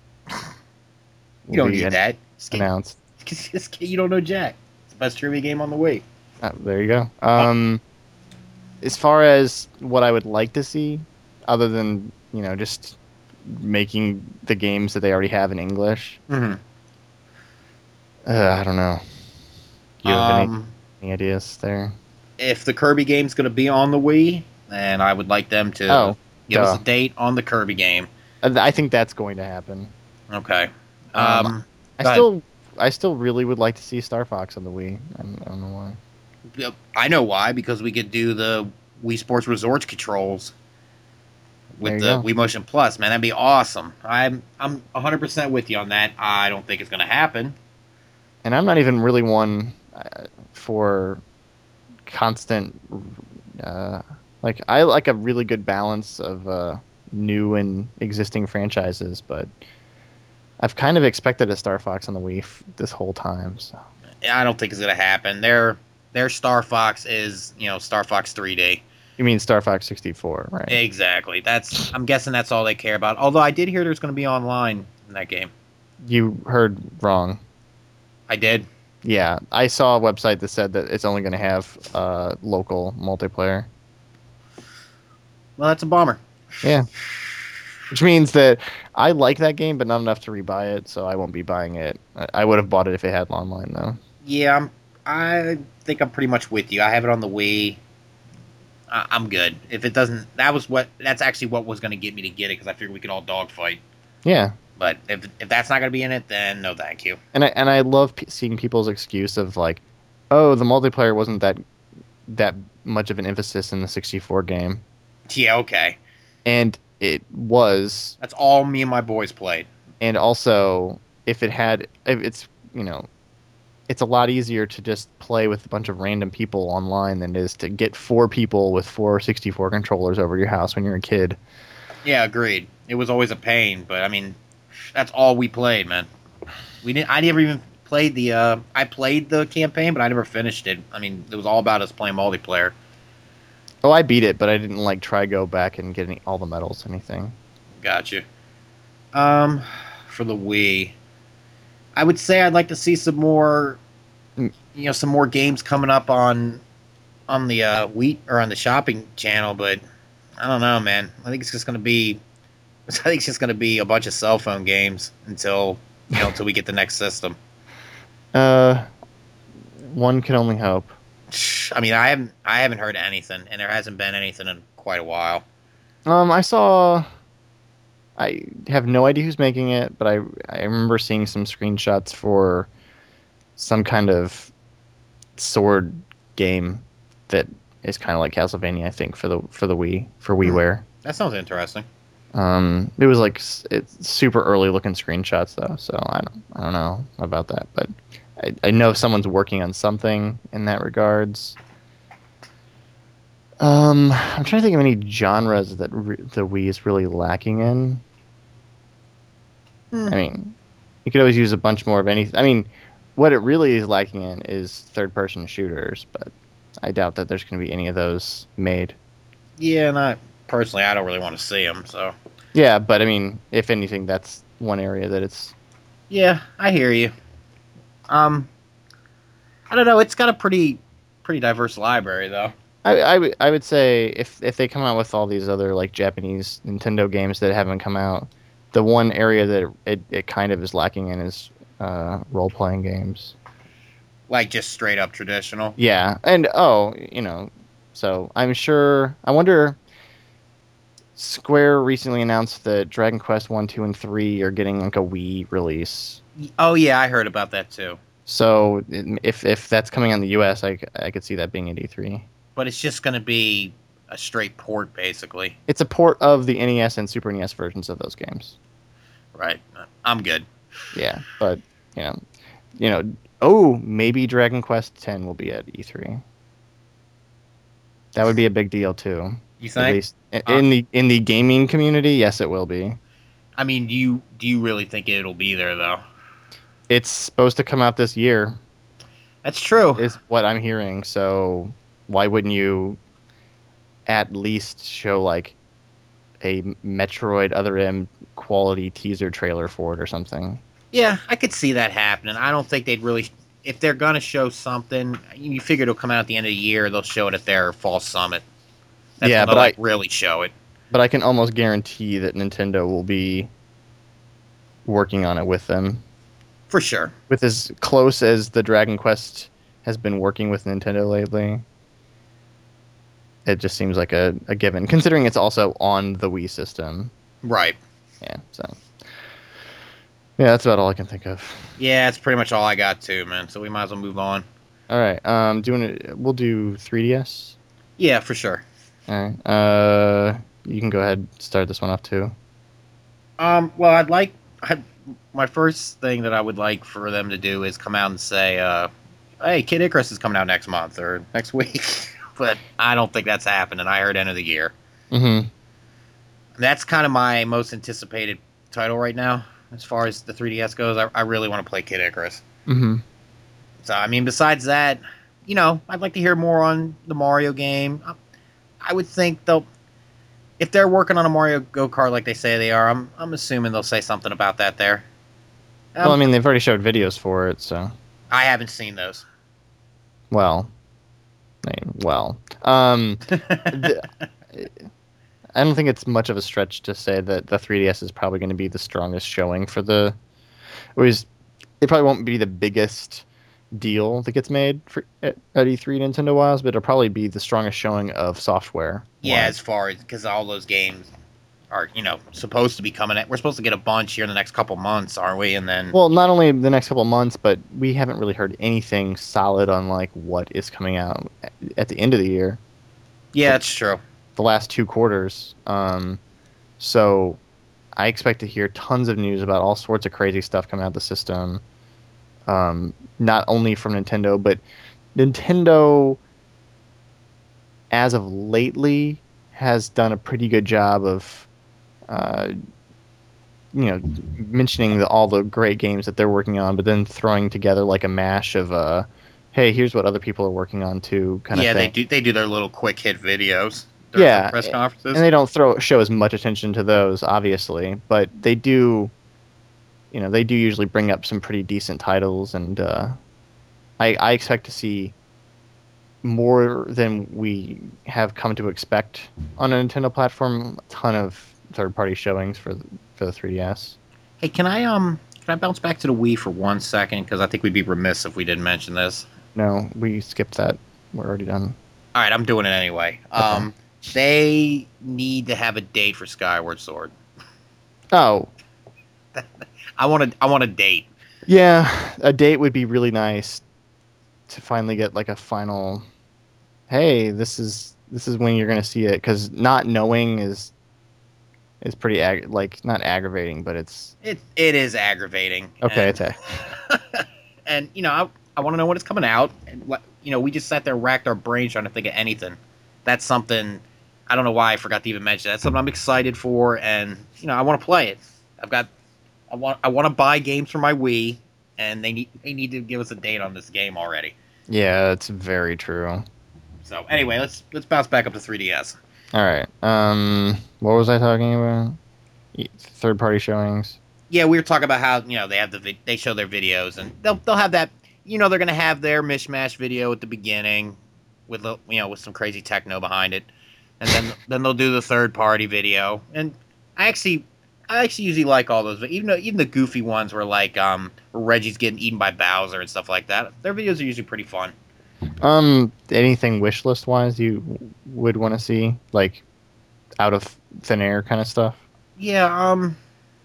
A: You don't
C: will be
A: need
C: an-
A: that. Just get-
C: announced.
A: just get- you don't know Jack. It's the best trivia game on the Wii.
C: Uh, there you go. Um, as far as what I would like to see, other than you know just making the games that they already have in English,
A: Mm-hmm.
C: uh, I don't know. Do you have any,
A: Um,
C: any ideas there?
A: if the Kirby game's gonna be on the Wii, then I would like them to
C: Oh,
A: give us
C: duh.
A: a date on the Kirby game.
C: Uh, I think that's going to happen.
A: Okay.
C: Um,
A: Um,
C: I
A: go ahead.
C: still, I still really would like to see Star Fox on the Wii. I don't, I don't know why.
A: I know why, because we could do the Wii Sports Resorts controls
C: There
A: with
C: you
A: the
C: go.
A: Wii Motion Plus. Man, that'd be awesome. I'm I'm one hundred percent with you on that. I don't think it's going to happen.
C: And I'm not even really one uh, for constant. Uh, like I like a really good balance of uh, new and existing franchises, but I've kind of expected a Star Fox on the Wii f- this whole time. So
A: I don't think it's going to happen. Their their Star Fox is, you know, Star Fox three D.
C: you mean Star Fox sixty-four, right?
A: Exactly. That's I'm guessing that's all they care about. Although I did hear there's going to be online in that game.
C: You heard wrong.
A: I did.
C: Yeah, I saw a website that said that it's only going to have uh, local multiplayer.
A: Well, that's a bummer.
C: Yeah. Which means that I like that game, but not enough to rebuy it, so I won't be buying it. I, I would have bought it if it had online, though.
A: Yeah, I'm, I think I'm pretty much with you. I have it on the Wii. I, I'm good. If it doesn't, that was what. That's actually what was going to get me to get it because I figured we could all dogfight.
C: Yeah,
A: But if if that's not going to be in it, then no, thank you.
C: and I and I love p- seeing people's excuse of like, oh, the multiplayer wasn't that that much of an emphasis in the sixty-four game,
A: Yeah, okay.
C: and it was.
A: That's all me and my boys played.
C: And also, if it had, if it's you know, it's a lot easier to just play with a bunch of random people online than it is to get four people with four sixty-four controllers over your house when you're a kid.
A: Yeah, agreed. It was always a pain, but I mean, that's all we played, man. We didn't. I never even played the. Uh, I played the campaign, but I never finished it. I mean, it was all about us playing multiplayer.
C: Oh, I beat it, but I didn't like try go back and get any, all the medals, anything.
A: Gotcha. Um, for the Wii, I would say I'd like to see some more,
C: Mm.
A: you know, some more games coming up on on the uh, Wii or on the shopping channel. But I don't know, man. I think it's just gonna be, I think it's just gonna be a bunch of cell phone games until you know until we get the next system.
C: Uh, one can only hope.
A: I mean, I haven't I haven't heard anything, and there hasn't been anything in quite a while.
C: Um, I saw I have no idea who's making it, but I I remember seeing some screenshots for some kind of sword game that is kind of like Castlevania, I think, for the for the Wii for
A: Hmm.
C: WiiWare.
A: That sounds interesting.
C: Um, it was like s- it's super early looking screenshots though, so I don't I don't know about that, but I, I know someone's working on something in that regards. Um, I'm trying to think of any genres that re- the Wii is really lacking in.
A: Hmm.
C: I mean, you could always use a bunch more of anything. I mean, what it really is lacking in is third-person shooters, but I doubt that there's going to be any of those made.
A: Yeah, not personally. I don't really want to see them. So
C: Yeah, but I mean, if anything, that's one area that it's.
A: yeah, I hear you. Um, I don't know. It's got a pretty pretty diverse library though.
C: I, I, would- I would say if if they come out with all these other like Japanese Nintendo games that haven't come out, the one area that it, it kind of is lacking in is uh, role-playing games.
A: Like just straight up traditional.
C: Yeah, and oh, you know, so I'm sure. I wonder. Square recently announced that Dragon Quest One, Two, and Three are getting like a Wii release.
A: Oh yeah, I heard about that too.
C: So if if that's coming on the U S, I, c- I could see that being at E three.
A: But it's just going to be a straight port, basically.
C: It's a port of the N E S and Super N E S versions of those games.
A: Right. I'm good.
C: Yeah, but you know, you know, oh, maybe Dragon Quest Ten will be at E three. That would be a big deal too.
A: You
C: At
A: think?
C: least i- in the in the gaming community, yes, it will be.
A: I mean, do you do you really think it'll be there though?
C: It's supposed to come out this year,
A: That's true.
C: is what I'm hearing. So why wouldn't you at least show like a Metroid Other M quality teaser trailer for it or something?
A: Yeah, I could see that happening. I don't think they'd really. If they're gonna show something, you figure it'll come out at the end of the year. They'll show it at their fall summit. That's
C: Yeah,
A: when they'll
C: but I-
A: like really show it.
C: But I can almost guarantee that Nintendo will be working on it with them.
A: For sure.
C: With as close as the Dragon Quest has been working with Nintendo lately, it just seems like a, a given, considering it's also on the Wii system.
A: Right.
C: Yeah, so yeah, that's about all I can think of.
A: Yeah, that's pretty much all I got too, man. So we might as well move on.
C: All right, um, doing it. We'll do three D S.
A: Yeah, for sure.
C: All right, uh, you can go ahead and start this one off too.
A: Um, well, I'd like I, my first thing that I would like for them to do is come out and say, uh, "Hey, Kid Icarus is coming out next month or next week," but I don't think that's happening. I heard end of the year.
C: Mm-hmm.
A: That's kind of my most anticipated title right now, as far as the three D S goes. I, I really want to play Kid Icarus.
C: Mm-hmm.
A: So, I mean, besides that, you know, I'd like to hear more on the Mario game. I, I would think they'll, if they're working on a Mario Go Kart like they say they are, I'm I'm assuming they'll say something about that there. Um,
C: Well, I mean, they've already showed videos for it, so
A: I haven't seen those.
C: well, I mean, well, um, the, I don't think it's much of a stretch to say that the three D S is probably going to be the strongest showing for the. It was, it probably won't be the biggest deal that gets made for at, at E three Nintendo wise, but it'll probably be the strongest showing of software.
A: Yeah, as far as because all those games are, you know, supposed to be coming. At, we're supposed to get a bunch here in the next couple months, aren't we? And then,
C: Well, not only the next couple of months, but we haven't really heard anything solid on like what is coming out at- at the end of the year.
A: yeah, it's true.
C: The last two quarters. Um, so I expect to hear tons of news about all sorts of crazy stuff coming out of the system. Um, not only from Nintendo, but Nintendo, as of lately, has done a pretty good job of, uh, you know, mentioning the, all the great games that they're working on, but then throwing together like a mash of, uh, hey, here's what other people are working on too, kind of
A: Yeah,
C: thing.
A: they do. They do their little quick hit videos. during
C: Yeah,
A: the press conferences.
C: And they don't throw show as much attention to those, obviously, but they do. You know, they do usually bring up some pretty decent titles, and uh, I, I expect to see more than we have come to expect on a Nintendo platform. A ton of third-party showings for the, for the three D S.
A: Hey, can I um can I bounce back to the Wii for one second? Because I think we'd be remiss if we didn't mention this.
C: No, we skipped that. We're already done.
A: All right, I'm doing it anyway. Um, they need to have a date for Skyward Sword.
C: Oh,
A: I want to. I want a date.
C: yeah, a date would be really nice to finally get like a final. Hey, this is this is when you're gonna see it, because not knowing is is pretty ag- like not aggravating, but it's
A: It it is aggravating.
C: okay.
A: And,
C: It's a,
A: and you know, I, I want to know when it's coming out. And what- you know, we just sat there, and racked our brains trying to think of anything. That's something. I don't know why I forgot to even mention. That's something I'm excited for, and you know, I want to play it. I've got. I want. I want to buy games for my Wii, and they need. They need to give us a date on this game already.
C: yeah, it's very true.
A: So anyway, let's let's bounce back up to three D S.
C: All right. Um, what was I talking about? Third party showings.
A: Yeah, we were talking about how you know they have the vid- they show their videos, and they'll they'll have that. You know, they're gonna have their mishmash video at the beginning, with the- you know with some crazy techno behind it, and then then they'll do the third party video. And I actually I actually usually like all those, but even though even the goofy ones where like um where Reggie's getting eaten by Bowser and stuff like that, their videos are usually pretty fun.
C: Um, anything wish list wise you would want to see, like out of thin air kind of stuff?
A: Yeah, um,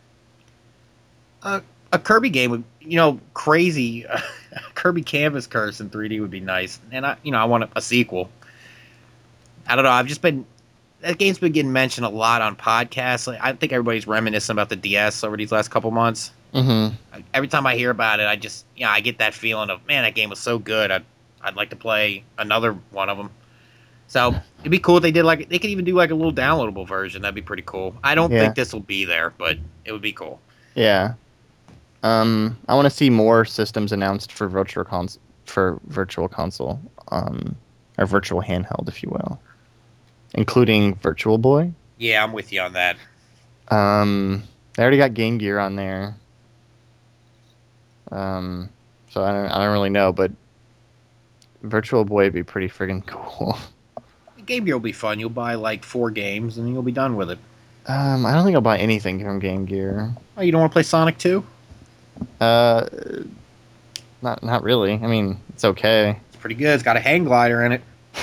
A: a, a Kirby game would, you know, crazy Kirby Canvas Curse in three D would be nice, and I, you know, I want a, a sequel. I don't know. I've just been that game's been getting mentioned a lot on podcasts. Like, I think everybody's reminiscing about the D S over these last couple months.
C: Mm-hmm.
A: Every time I hear about it, I just, you know, I get that feeling of, man, that game was so good. I'd, I'd like to play another one of them. So it'd be cool if they did like they could even do like a little downloadable version. That'd be pretty cool. I don't
C: Yeah.
A: think this will be there, but it would be cool.
C: Yeah. Um, I want to see more systems announced for virtual cons for virtual console, um, or virtual handheld, if you will, including Virtual Boy.
A: Yeah, I'm with you on that.
C: Um, they already got Game Gear on there. Um, so I don't, I don't really know, but Virtual Boy would be pretty friggin' cool.
A: Game Gear will be fun. You'll buy like four games and you'll be done with it.
C: Um, I don't think I'll buy anything from Game Gear.
A: Oh, you don't want to play Sonic two?
C: Uh, not not really. I mean, it's okay.
A: It's pretty good. It's got a hang glider in it.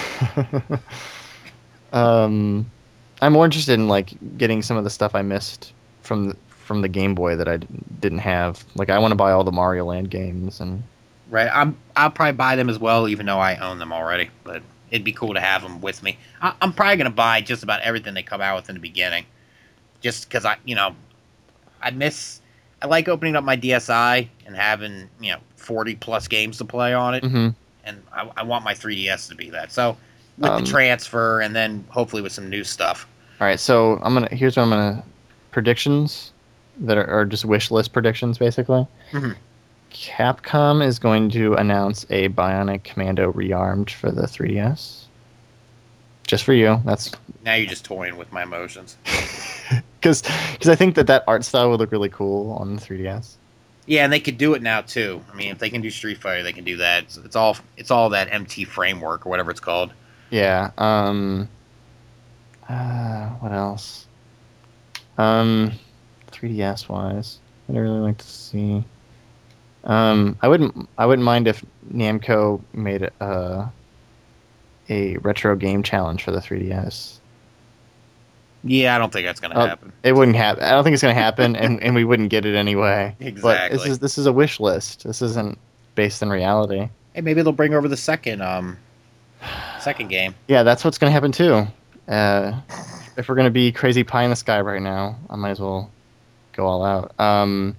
C: um, I'm more interested in like getting some of the stuff I missed from the, from the Game Boy that I d- didn't have. Like, I want to buy all the Mario Land games and.
A: Right. I'm. I'll probably buy them as well, even though I own them already. But it'd be cool to have them with me. I, I'm probably gonna buy just about everything they come out with in the beginning, just because I, you know, I miss. I like opening up my D S I and having you know forty plus games to play on it,
C: Mm-hmm.
A: and I, I want my three D S to be that. So with
C: Um,
A: the transfer and then hopefully with some new stuff.
C: All right, so I'm gonna. Here's what I'm gonna. Predictions that are, are just wish list predictions, basically.
A: Mhm.
C: Capcom is going to announce a Bionic Commando Rearmed for the three D S. Just for you. That's
A: Now you're just toying with my emotions.
C: because because I think that that art style would look really cool on the three D S.
A: Yeah, and they could do it now too. I mean, if they can do Street Fighter, they can do that. It's, it's all it's all that M T framework or whatever it's called.
C: Yeah. Um. Uh, what else? Um, three D S wise, I'd really like to see. Um, I wouldn't. I wouldn't mind if Namco made a a retro game challenge for the three D S.
A: Yeah, I don't think that's gonna
C: Oh,
A: happen.
C: It wouldn't happen. I don't think it's going to happen, and, and we wouldn't get it anyway. But
A: Exactly.
C: this is this is a wish list. This isn't based in reality.
A: Hey, maybe they'll bring over the second um second game.
C: Yeah, that's what's going to happen too. Uh, if we're going to be crazy pie in the sky right now, I might as well go all out. Um,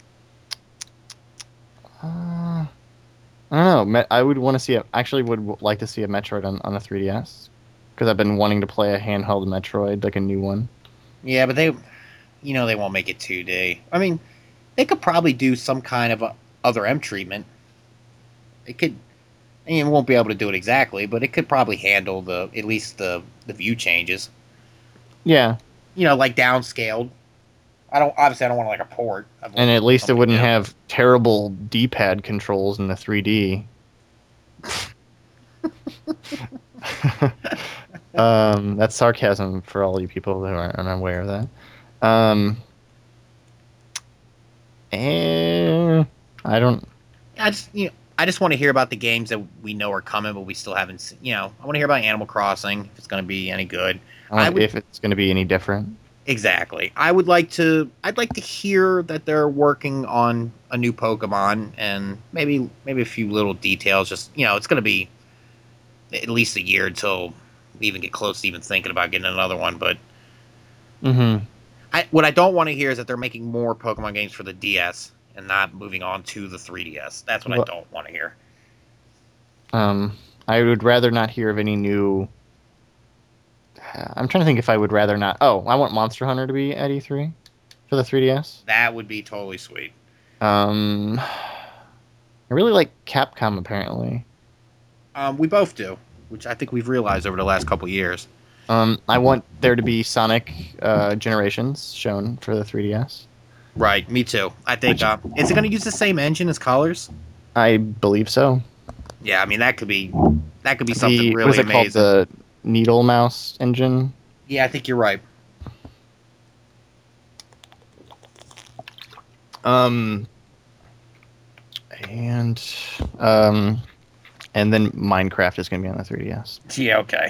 C: uh, I don't know. Me- I would want to see. A, actually, would w- like to see a Metroid on, on a three D S because I've been wanting to play a handheld Metroid, like a new one.
A: Yeah, but they, you know, they won't make it two D. I mean, they could probably do some kind of a other M treatment. It could. I mean, it won't be able to do it exactly, but it could probably handle the at least the the view changes.
C: Yeah,
A: You know, like downscaled. I don't obviously I don't want like a port. I want
C: and at least it
A: something
C: wouldn't
A: new.
C: have terrible D-pad controls in the three D. um, that's sarcasm for all you people who aren't unaware of that. Um, and I don't.
A: I just you know I just want to hear about the games that we know are coming, but we still haven't. Seen, you know, I want to hear about Animal Crossing if it's going to be any good.
C: I don't
A: I
C: know
A: would-
C: if it's going to be any different.
A: Exactly. I would like to. I'd like to hear that they're working on a new Pokemon and maybe maybe a few little details. Just you know, it's going to be at least a year until we even get close to even thinking about getting another one. But
C: Mm-hmm.
A: I, what I don't want to hear is that they're making more Pokemon games for the D S and not moving on to the three D S. That's what
C: Well,
A: I don't want to hear.
C: Um, I would rather not hear of any new. I'm trying to think if I would rather not. Oh, I want Monster Hunter to be at E three for the three D S.
A: That would be totally sweet.
C: Um, I really like Capcom apparently.
A: Um, we both do, which I think we've realized over the last couple years.
C: Um, I want there to be Sonic uh, Generations shown for the three D S.
A: Right, me too. I think. Uh, is it going to use the same engine as Colors?
C: I believe so.
A: Yeah, I mean that could be that could be something
C: The,
A: really
C: what is it
A: amazing.
C: called? The Needle Mouse engine.
A: Yeah, I think you're right.
C: Um, and um, and then Minecraft is going to be on the three D S.
A: Yeah, okay.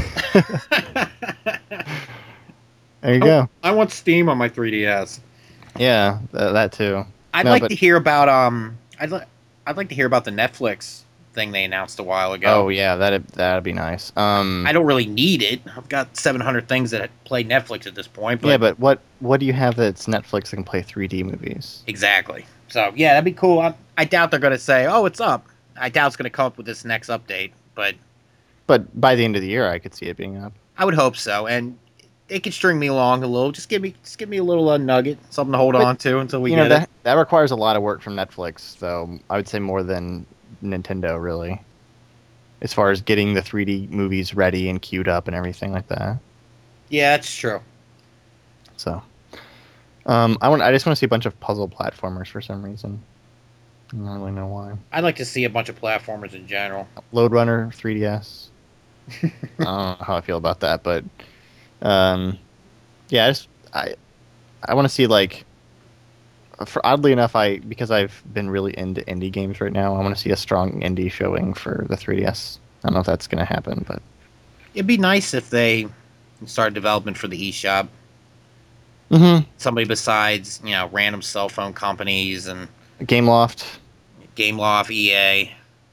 C: There you
A: Oh,
C: go.
A: I want Steam on my three D S.
C: Yeah, th- that too.
A: I'd
C: No,
A: like
C: but-
A: to hear about um. I'd like I'd like to hear about the Netflix thing they announced a while ago.
C: Oh yeah, that'd that'd be nice. Um,
A: I don't really need it. I've got seven hundred things that play Netflix at this point. But
C: yeah, but what what do you have that's Netflix that can play three D movies?
A: exactly. So yeah, that'd be cool. I, I doubt they're going to say, "Oh, it's up." I doubt it's going to come up with this next update, but
C: But by the end of the year, I could see it being up.
A: I would hope so. And they could string me along a little. Just give me just give me a little uh, nugget, something to hold
C: But,
A: on to until we
C: you
A: get
C: know that
A: it.
C: that requires a lot of work from Netflix, though. I would say more than Nintendo, really, as far as getting the three D movies ready and queued up and everything like that.
A: Yeah, that's true.
C: So, um, I want I just want to see a bunch of puzzle platformers for some reason. I don't really know why.
A: I'd like to see a bunch of platformers in general.
C: Load Runner three D S. I don't know how I feel about that, but um, yeah, I just I I want to see like for oddly enough, I because I've been really into indie games right now. I want to see a strong indie showing for the three D S. I don't know if that's going to happen, but
A: It'd be nice if they started development for the eShop.
C: mm-hmm.
A: Somebody besides, you know, random cell phone companies and
C: Gameloft,
A: Gameloft, E A.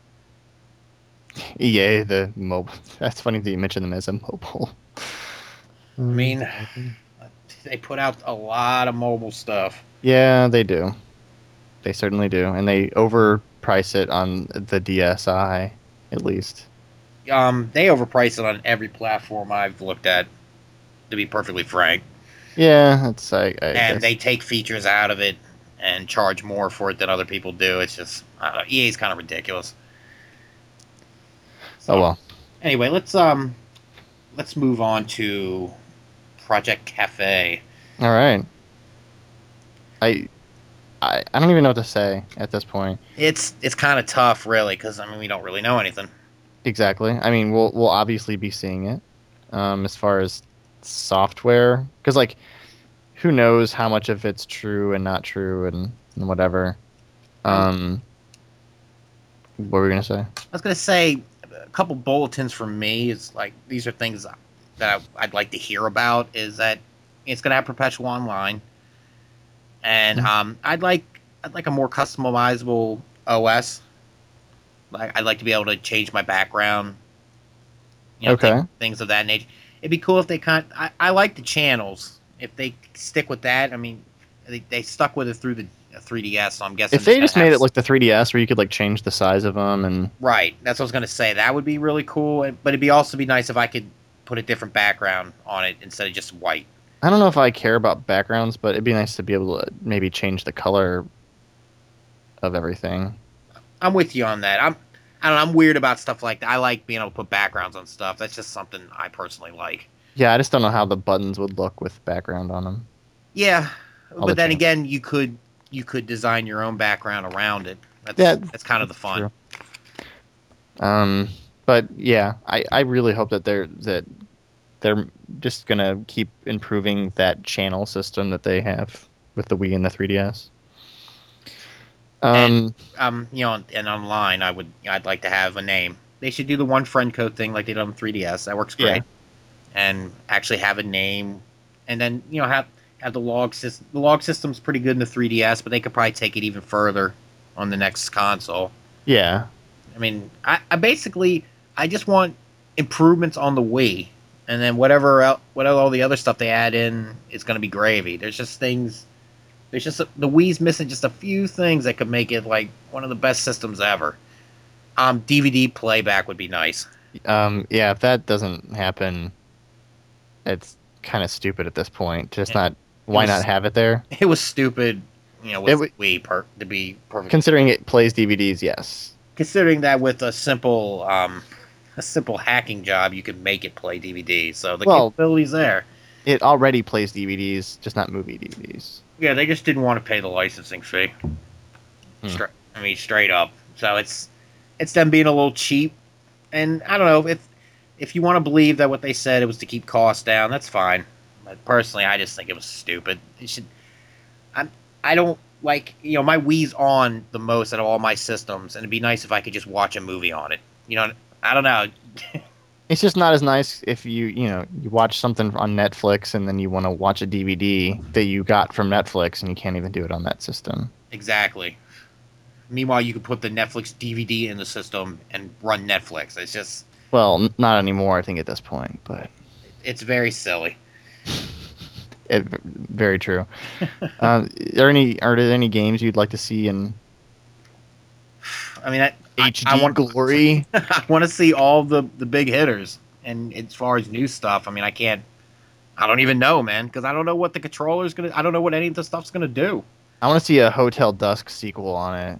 C: E A, the mobile. That's funny that you mentioned them as a mobile.
A: I mean, they put out a lot of mobile stuff.
C: Yeah, they do. They certainly do, and they overprice it on the D S i, at least.
A: Um, they overprice it on every platform I've looked at, to be perfectly frank.
C: Yeah, that's I. I
A: And
C: guess.
A: they take features out of it and charge more for it than other people do. It's just, I don't know, E A's kind of ridiculous. So,
C: Oh well.
A: Anyway, let's um, let's move on to Project Cafe.
C: All right. I, I, I don't even know what to say at this point.
A: It's it's kind of tough, really, because I mean we don't really know anything.
C: Exactly. I mean, we'll we'll obviously be seeing it. Um, as far as software, because like, who knows how much of it's true and not true and, and whatever. Um, what were we gonna say?
A: I was gonna say a couple bulletins from me is like these are things that I, I'd like to hear about. Is that it's gonna have perpetual online, and
C: Mhm.
A: um, I'd like I'd like a more customizable O S. Like I'd like to be able to change my background. You know,
C: Okay.
A: thing- things of that nature. It'd be cool if they kind. I, I like the channels. If they stick with that, I mean, they, they stuck with it through the three D S. So I'm guessing
C: If they
A: it's
C: just
A: gonna
C: made
A: have
C: it like the three D S, where you could like change the size of them, and
A: Right. That's what I was going to say. That would be really cool. But it'd be also be nice if I could put a different background on it instead of just white.
C: I don't know if I care about backgrounds, but it'd be nice to be able to maybe change the color of everything.
A: I'm with you on that. I'm I don't know, I'm weird about stuff like that. I like being able to put backgrounds on stuff. That's just something I personally like.
C: Yeah, I just don't know how the buttons would look with background on them.
A: Yeah.
C: All
A: but
C: the
A: then
C: time.
A: again, you could you could design your own background around it. That's
C: Yeah,
A: that's kind of the fun.
C: True. Um, but yeah, I, I really hope that they're that they're just gonna keep improving that channel system that they have with the Wii and the three D S. Um,
A: Um, you know, and online I would I'd like to have a name. They should do the one friend code thing like they did on three D S. That works great.
C: Yeah.
A: And actually have a name and then you know have have the log system. The log system's pretty good in the three D S, but they could probably take it even further on the next console.
C: Yeah.
A: I mean, I, I basically I just want improvements on the Wii, and then whatever el whatever all the other stuff they add in is going to be gravy. There's just things. There's just a, the Wii's missing just a few things that could make it like one of the best systems ever. Um, D V D playback would be nice.
C: Um, yeah, if that doesn't happen, it's kind of stupid at this point. Just
A: Yeah.
C: not. Why
A: was-
C: not have it there?
A: It was stupid, you know, with
C: It w-
A: Wii per, to be perfect.
C: Considering it plays D V Ds, yes.
A: Considering that with a simple, um, a simple hacking job, you could make it play D V Ds. So the
C: Well-
A: capability's there.
C: It already plays D V Ds, just not movie D V Ds.
A: Yeah, they just didn't want to pay the licensing fee.
C: Hmm.
A: Stra- I mean, straight up. So it's it's them being a little cheap, and I don't know if if you want to believe that what they said it was to keep costs down, that's fine. But personally, I just think it was stupid. It should. I'm. I don't like you know my Wii's on the most out of all my systems, and it'd be nice if I could just watch a movie on it. You know, I don't know.
C: It's just not as nice if you, you know, you watch something on Netflix and then you want to watch a D V D that you got from Netflix and you can't even do it on that system.
A: Exactly. Meanwhile, you could put the Netflix D V D in the system and run Netflix. It's just
C: Well, n- not anymore, I think, at this point, but
A: it's very silly.
C: it, very true. um, are there any are there any games you'd like to see in
A: I mean, I, I-
C: H D
A: I want
C: glory?
A: I want to see all the the big hitters. And as far as new stuff, I mean, I can't. I don't even know, man, because I don't know what the controller's gonna. I don't know what any of the stuff's gonna do.
C: I want to see a Hotel Dusk sequel on it.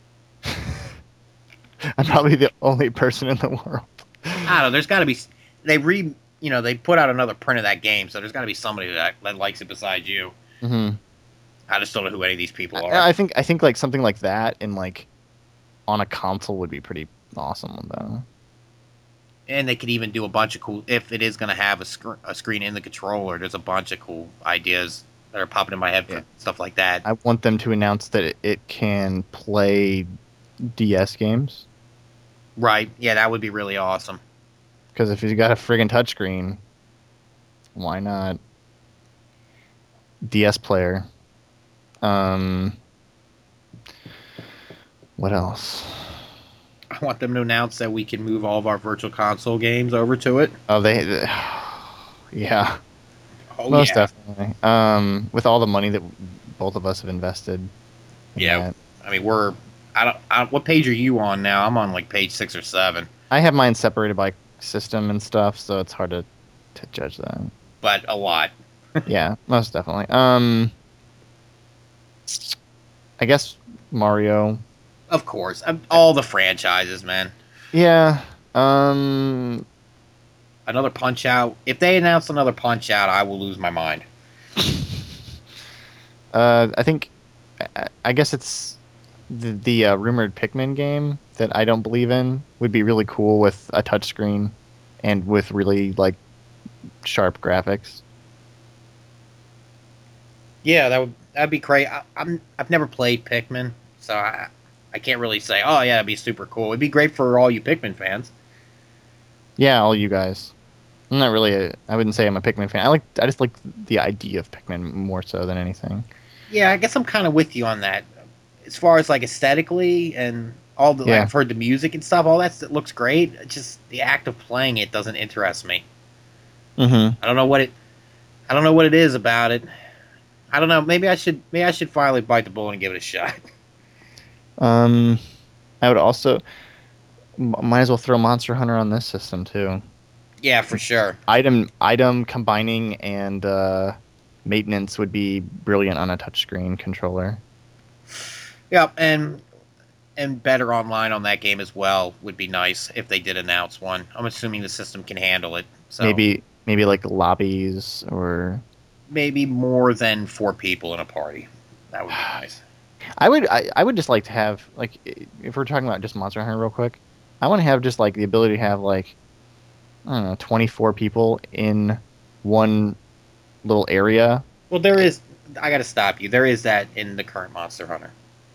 C: I'm probably the only person in the world.
A: I don't know. There's got to be. They re. You know, they put out another print of that game, so there's got to be somebody that that likes it besides you.
C: hmm
A: I just don't know who any of these people are.
C: I, I think I think like something like that in like on a console would be pretty awesome though.
A: And they could even do a bunch of cool. If it is going to have a, sc- a screen in the controller, there's a bunch of cool ideas that are popping in my head for
C: Yeah.
A: stuff like that.
C: I want them to announce that it, it can play D S games
A: Right? Yeah, that would be really awesome.
C: because if you got a friggin' touchscreen, why not D S player? Um, what else?
A: I want them to announce that we can move all of our virtual console games over to it.
C: Oh, they, yeah,
A: Oh
C: most
A: yeah,
C: definitely. Um, with all the money that both of us have invested. in
A: Yeah.
C: that.
A: I mean we're. I don't. I, what page are you on now? I'm on like page six or seven,
C: I have mine separated by system and stuff, so it's hard to to judge that.
A: but a lot.
C: Yeah, most definitely. Um, I guess Mario.
A: Of course, Um, all the franchises, man.
C: Yeah. Um,
A: Another Punch Out. If they announce another Punch Out, I will lose my mind.
C: uh, I think. I, I guess it's the, the uh, rumored Pikmin game that I don't believe in would be really cool with a touchscreen and with really like sharp graphics.
A: Yeah, that would that'd be great. I, I'm I've never played Pikmin, so I I can't really say. Oh yeah, it'd be super cool. It'd be great for all you Pikmin fans.
C: Yeah, all you guys. I'm not really. A, I wouldn't say I'm a Pikmin fan. I like. I just like the idea of Pikmin more so than anything.
A: Yeah, I guess I'm kind of with you on that. As far as like aesthetically and all the, like,
C: Yeah.
A: I've heard the music and stuff. All that st- looks great. It's just the act of playing it doesn't interest me.
C: Mm-hmm.
A: I don't know what it. I don't know what it is about it. I don't know. Maybe I should. Maybe I should finally bite the bullet and give it a shot.
C: Um, I would also m- might as well throw Monster Hunter on this system too.
A: Yeah, for sure.
C: Item item combining and uh, maintenance would be brilliant on a touchscreen controller.
A: Yeah, and and better online on that game as well would be nice if they did announce one. I'm assuming the system can handle it. So
C: Maybe maybe like lobbies or
A: maybe more than four people in a party. That would be nice.
C: I would I, I would just like to have like if we're talking about just Monster Hunter real quick, I want to have just like the ability to have like I don't know twenty-four people in one little area.
A: Well, there is. I got to stop you. There is that in the current Monster Hunter.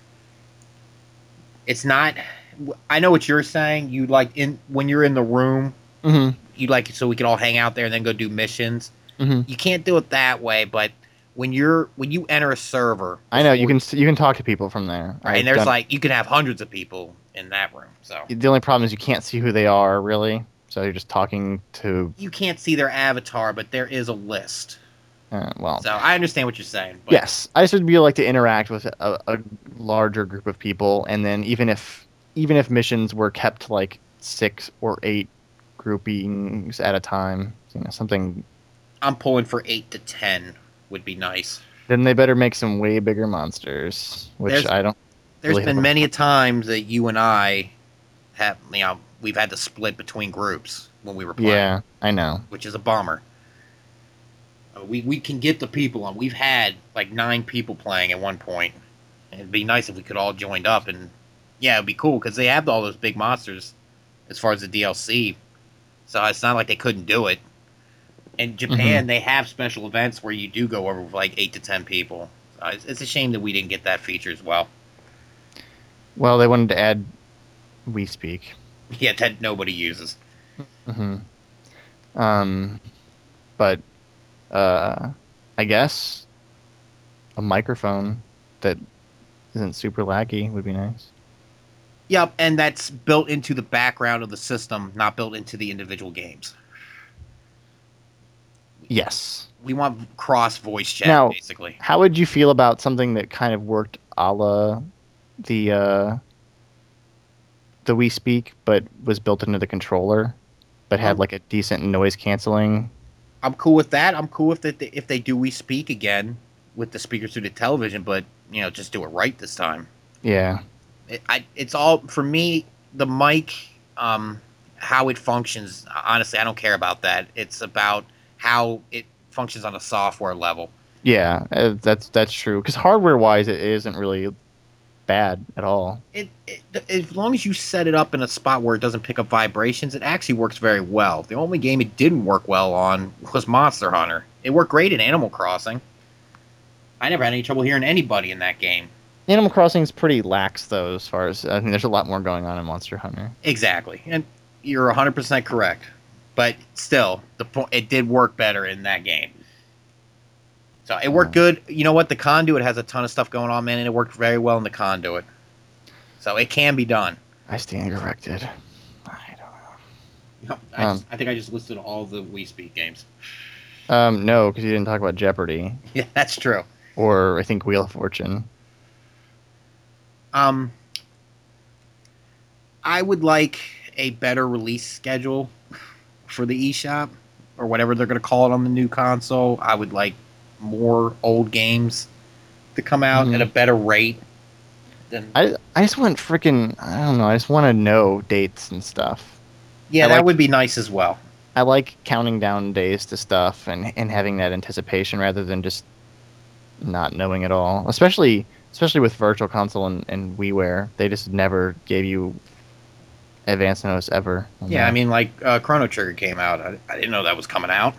A: It's not. I know what you're saying. You like in when you're in the room.
C: Mm-hmm.
A: You like it so we can all hang out there and then go do missions.
C: Mhm.
A: You can't do it that way, but when you're when you enter a server,
C: I know you
A: before-
C: can you can talk to people from there.
A: right,
C: I've
A: and there's
C: done-
A: like you can have hundreds of people in that room, so
C: the only problem is you can't see who they are really, so you're just talking to.
A: you can't see their avatar, but there is a list.
C: Uh, well,
A: So I understand what you're saying. But
C: yes, I just would be like to interact with a, a larger group of people, and then even if even if missions were kept to like six or eight groupings at a time, you know, something.
A: I'm pulling for eight to ten would be nice.
C: Then they better make some way bigger monsters, which
A: There's-
C: I don't.
A: There's
C: Really
A: been
C: have a-
A: many a times that you and I have, you know, we've had to split between groups when we were playing,
C: Yeah, I know.
A: which is a bummer. Uh, We we can get the people on. We've had like nine people playing at one point. And it'd be nice if we could all joined up, and yeah, it'd be cool because they have all those big monsters as far as the D L C. So it's not like they couldn't do it. In Japan, they have special events where you do go over with like eight to ten people. So it's, it's a shame that we didn't get that feature as well.
C: Well, they wanted to add We Speak.
A: Yeah, that nobody uses.
C: hmm Um, but uh, I guess a microphone that isn't super laggy would be nice.
A: Yep, and that's built into the background of the system, not built into the individual games.
C: Yes.
A: We want cross voice chat,
C: Now-
A: basically.
C: How would you feel about something that kind of worked a la the uh, the We Speak, but was built into the controller, but had
A: Um,
C: like a decent noise canceling?
A: I'm cool with that. I'm cool with it if they do We Speak again with the speakers through the television, but you know, just do it right this time.
C: Yeah.
A: It, I, it's all for me. The mic, um, how it functions. Honestly, I don't care about that. It's about how it functions on a software level.
C: Yeah, uh, that's that's true. Because hardware wise, it isn't really bad at all.
A: It, it as long as you set it up in a spot where it doesn't pick up vibrations, it actually works very well. The only game it didn't work well on was Monster Hunter. It worked great in Animal Crossing. I never had any trouble hearing anybody in that game.
C: Animal Crossing is pretty lax though, as far as I mean, there's a lot more going on in Monster Hunter.
A: Exactly, and you're one hundred percent correct. But still, the po- it did work better in that game. So it worked good. You know what? The Conduit has a ton of stuff going on, man, and it worked very well in the Conduit. So it can be done.
C: I stand corrected. I don't know.
A: You know, I,
C: Um,
A: just, I think I just listed all the We Speak games.
C: Um, no, because you didn't talk about Jeopardy
A: Yeah, that's true.
C: or I think Wheel of Fortune.
A: Um, I would like a better release schedule for the eShop or whatever they're going to call it on the new console. I would like more old games to come out
C: Mhm.
A: at a better rate than.
C: I I just want freaking I don't know. I just want to know dates and stuff.
A: yeah,
C: I
A: that
C: like-
A: would be nice as well.
C: I like counting down days to stuff and and having that anticipation rather than just not knowing at all. Especially especially with Virtual Console and, and WiiWare, they just never gave you advance notice ever. on
A: Yeah,
C: that.
A: I mean, like uh, Chrono Trigger came out. I, I didn't know that was coming out.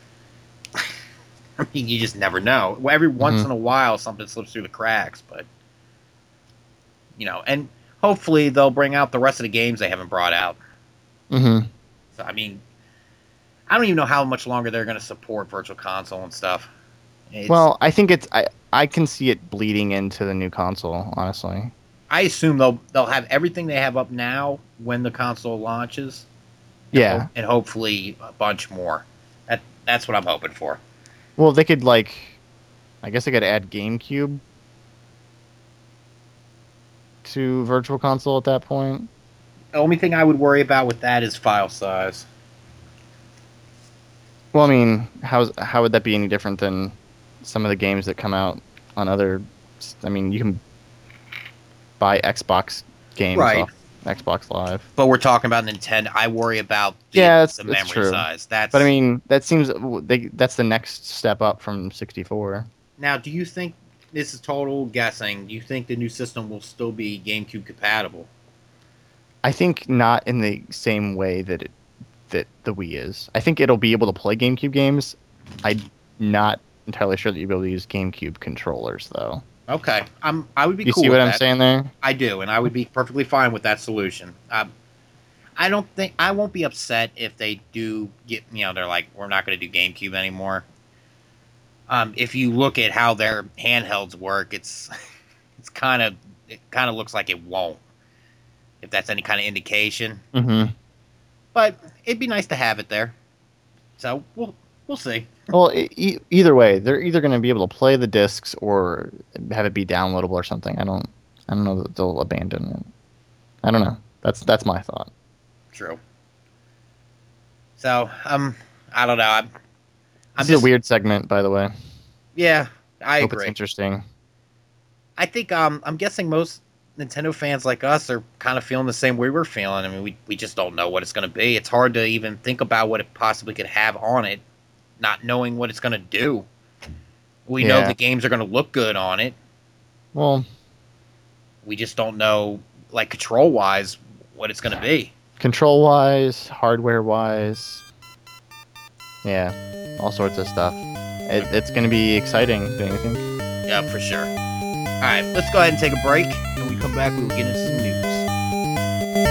A: I mean, you just never know. Well, every once
C: Mhm.
A: in a while, something slips through the cracks, but you know, and hopefully they'll bring out the rest of the games they haven't brought out.
C: Mhm.
A: So, I mean, I don't even know how much longer they're going to support Virtual Console and stuff. It's,
C: Well, I think it's I I can see it bleeding into the new console, honestly.
A: I assume they'll they'll have everything they have up now when the console launches. and
C: Yeah.
A: ho- and hopefully a bunch more. That that's what I'm hoping for.
C: Well, they could like I guess they could add GameCube to Virtual Console at that point.
A: The only thing I would worry about with that is file size.
C: Well, I mean, how's how would that be any different than some of the games that come out on other? I mean, you can buy Xbox games
A: Right.
C: off Xbox Live,
A: But we're talking about Nintendo. I worry about the,
C: Yeah, that's-
A: the
C: that's
A: memory
C: true.
A: size. That's
C: but I mean, that seems they, that's the next step up from sixty-four.
A: now, do you think this is total guessing? Do you think the new system will still be GameCube compatible?
C: I think not in the same way that it that the Wii is. I think it'll be able to play GameCube games. I'm not entirely sure that you'll be able to use GameCube controllers, though.
A: Okay, I'm. I would be
C: You
A: cool
C: see
A: with
C: what I'm
A: that.
C: saying there?
A: I do, and I would be perfectly fine with that solution. Um, I don't think I won't be upset if they do get. You know, they're like, we're not going to do GameCube anymore. Um, if you look at how their handhelds work, it's it's kind of it kind of looks like it won't. If that's any kind of indication,
C: Mm-hmm.
A: but it'd be nice to have it there. So we'll we'll see.
C: Well, e- e- either way, they're either going to be able to play the discs or have it be downloadable or something. I don't, I don't know that they'll abandon it. I don't know. That's that's my thought.
A: True. So um, I don't know. I'm, I'm
C: This
A: just
C: is a weird segment, by the way.
A: Yeah, I
C: Hope it's
A: agree.
C: interesting.
A: I think um, I'm guessing most Nintendo fans like us are kind of feeling the same way we're feeling. I mean, we we just don't know what it's going to be. It's hard to even think about what it possibly could have on it, not knowing what it's going to do. We know
C: Yeah.
A: the games are going to look good on it.
C: Well,
A: We just don't know, like control wise, what it's going to be.
C: control wise, hardware wise, yeah, all sorts of stuff. It, it's going to be exciting, don't you think?
A: Yeah, for sure. All right, let's go ahead and take a break. When we come back, we will get into some news.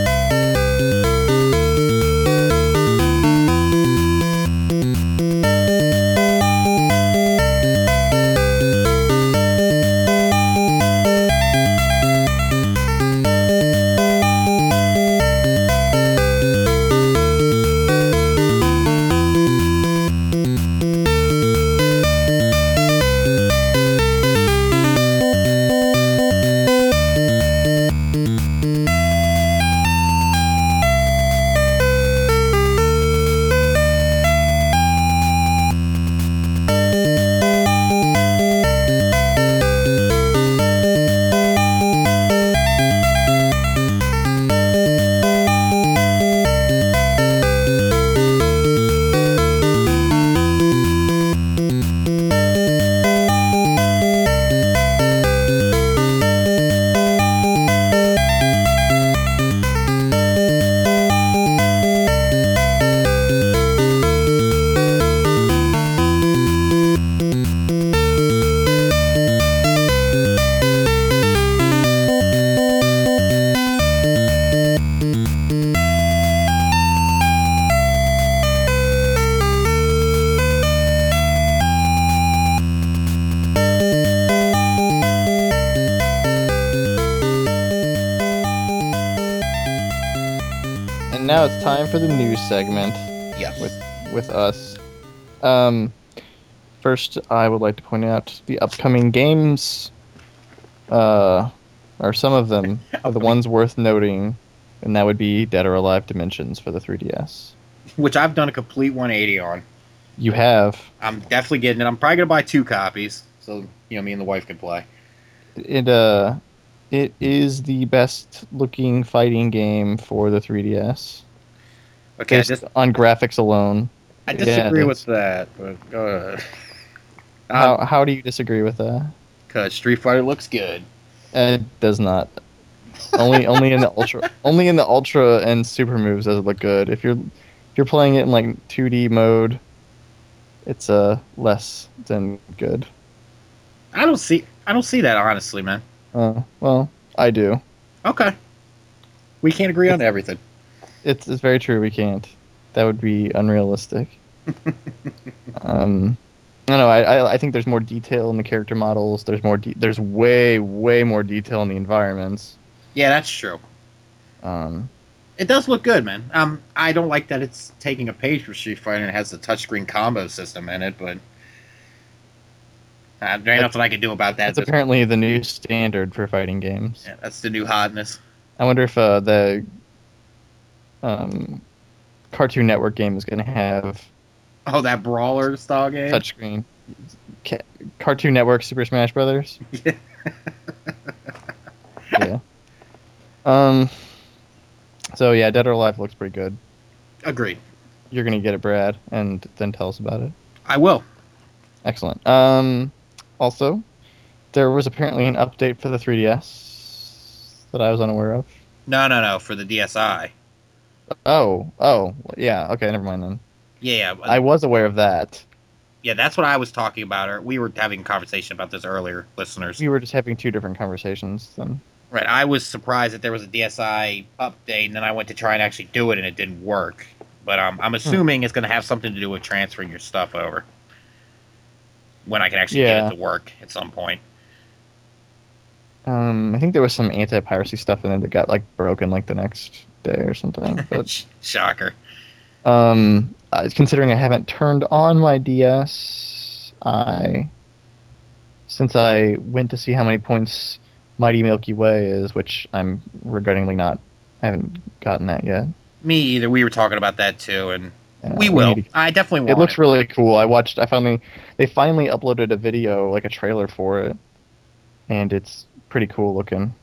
C: And now it's time for the news segment
A: Yes.
C: with with us. Um, first, I would like to point out the upcoming games. Uh, or some of them are the ones worth noting, and that would be Dead or Alive Dimensions for the three D S.
A: Which I've done a complete one eighty on.
C: You have.
A: I'm definitely getting it. I'm probably gonna buy two copies, so you know me and the wife can play.
C: It uh, it is the best looking fighting game for the three D S.
A: Okay, I,
C: Just
A: dis-
C: on graphics alone.
A: I
C: Yeah,
A: disagree
C: it
A: with
C: is.
A: that, but go ahead.
C: How
A: Um,
C: how do you disagree with that?
A: Cause Street Fighter looks good.
C: It does not. only only in the ultra only in the ultra and super moves does it look good. If you're if you're playing it in like two D mode, it's uh less than good.
A: I don't see. I don't see that honestly, man.
C: Uh, well, I do.
A: Okay, we can't agree on everything.
C: It's it's very true. We can't. That would be unrealistic. um, I don't know. I, I I think there's more detail in the character models. There's more. De- there's way way more detail in the environments.
A: Yeah, that's true.
C: Um,
A: It does look good, man. Um, I don't like that it's taking a page from Street Fighter and it has the touchscreen combo system in it, but uh, there ain't nothing I can do about that.
C: that's apparently the new standard for fighting games.
A: Yeah, that's the new hotness.
C: I wonder if uh, the um, Cartoon Network game is going to have
A: Oh, that brawler style game.
C: touchscreen. Ca- Cartoon Network Super Smash Brothers.
A: Yeah.
C: Yeah. Um. So yeah, Dead or Alive looks pretty good.
A: Agreed.
C: You're gonna get it, Brad, and then tell us about it.
A: I will.
C: Excellent. Um. Also, there was apparently an update for the three D S that I was unaware of.
A: No, no, no. For the D S I.
C: Oh. Oh. Yeah. Okay. Never mind then.
A: Yeah, yeah.
C: I was aware of that.
A: Yeah, that's what I was talking about. Or we were having a conversation about this earlier, listeners.
C: We were just having two different conversations then.
A: Right. I was surprised that there was a D S I update, and then I went to try and actually do it, and it didn't work. But um, I'm assuming hmm. it's going to have something to do with transferring your stuff over when I can actually yeah. get it to work at some point.
C: Um, I think there was some anti-piracy stuff in it that got like broken like the next day or something. But
A: shocker.
C: Um, uh, considering I haven't turned on my D S, I since I went to see how many points Mighty Milky Way is, which I'm regrettingly not. I haven't gotten that yet.
A: Me either. We were talking about that too, and yeah, we will. We to, I definitely want
C: it. looks
A: it.
C: really cool. I watched. I finally. They finally uploaded a video, like a trailer for it, and it's pretty cool looking.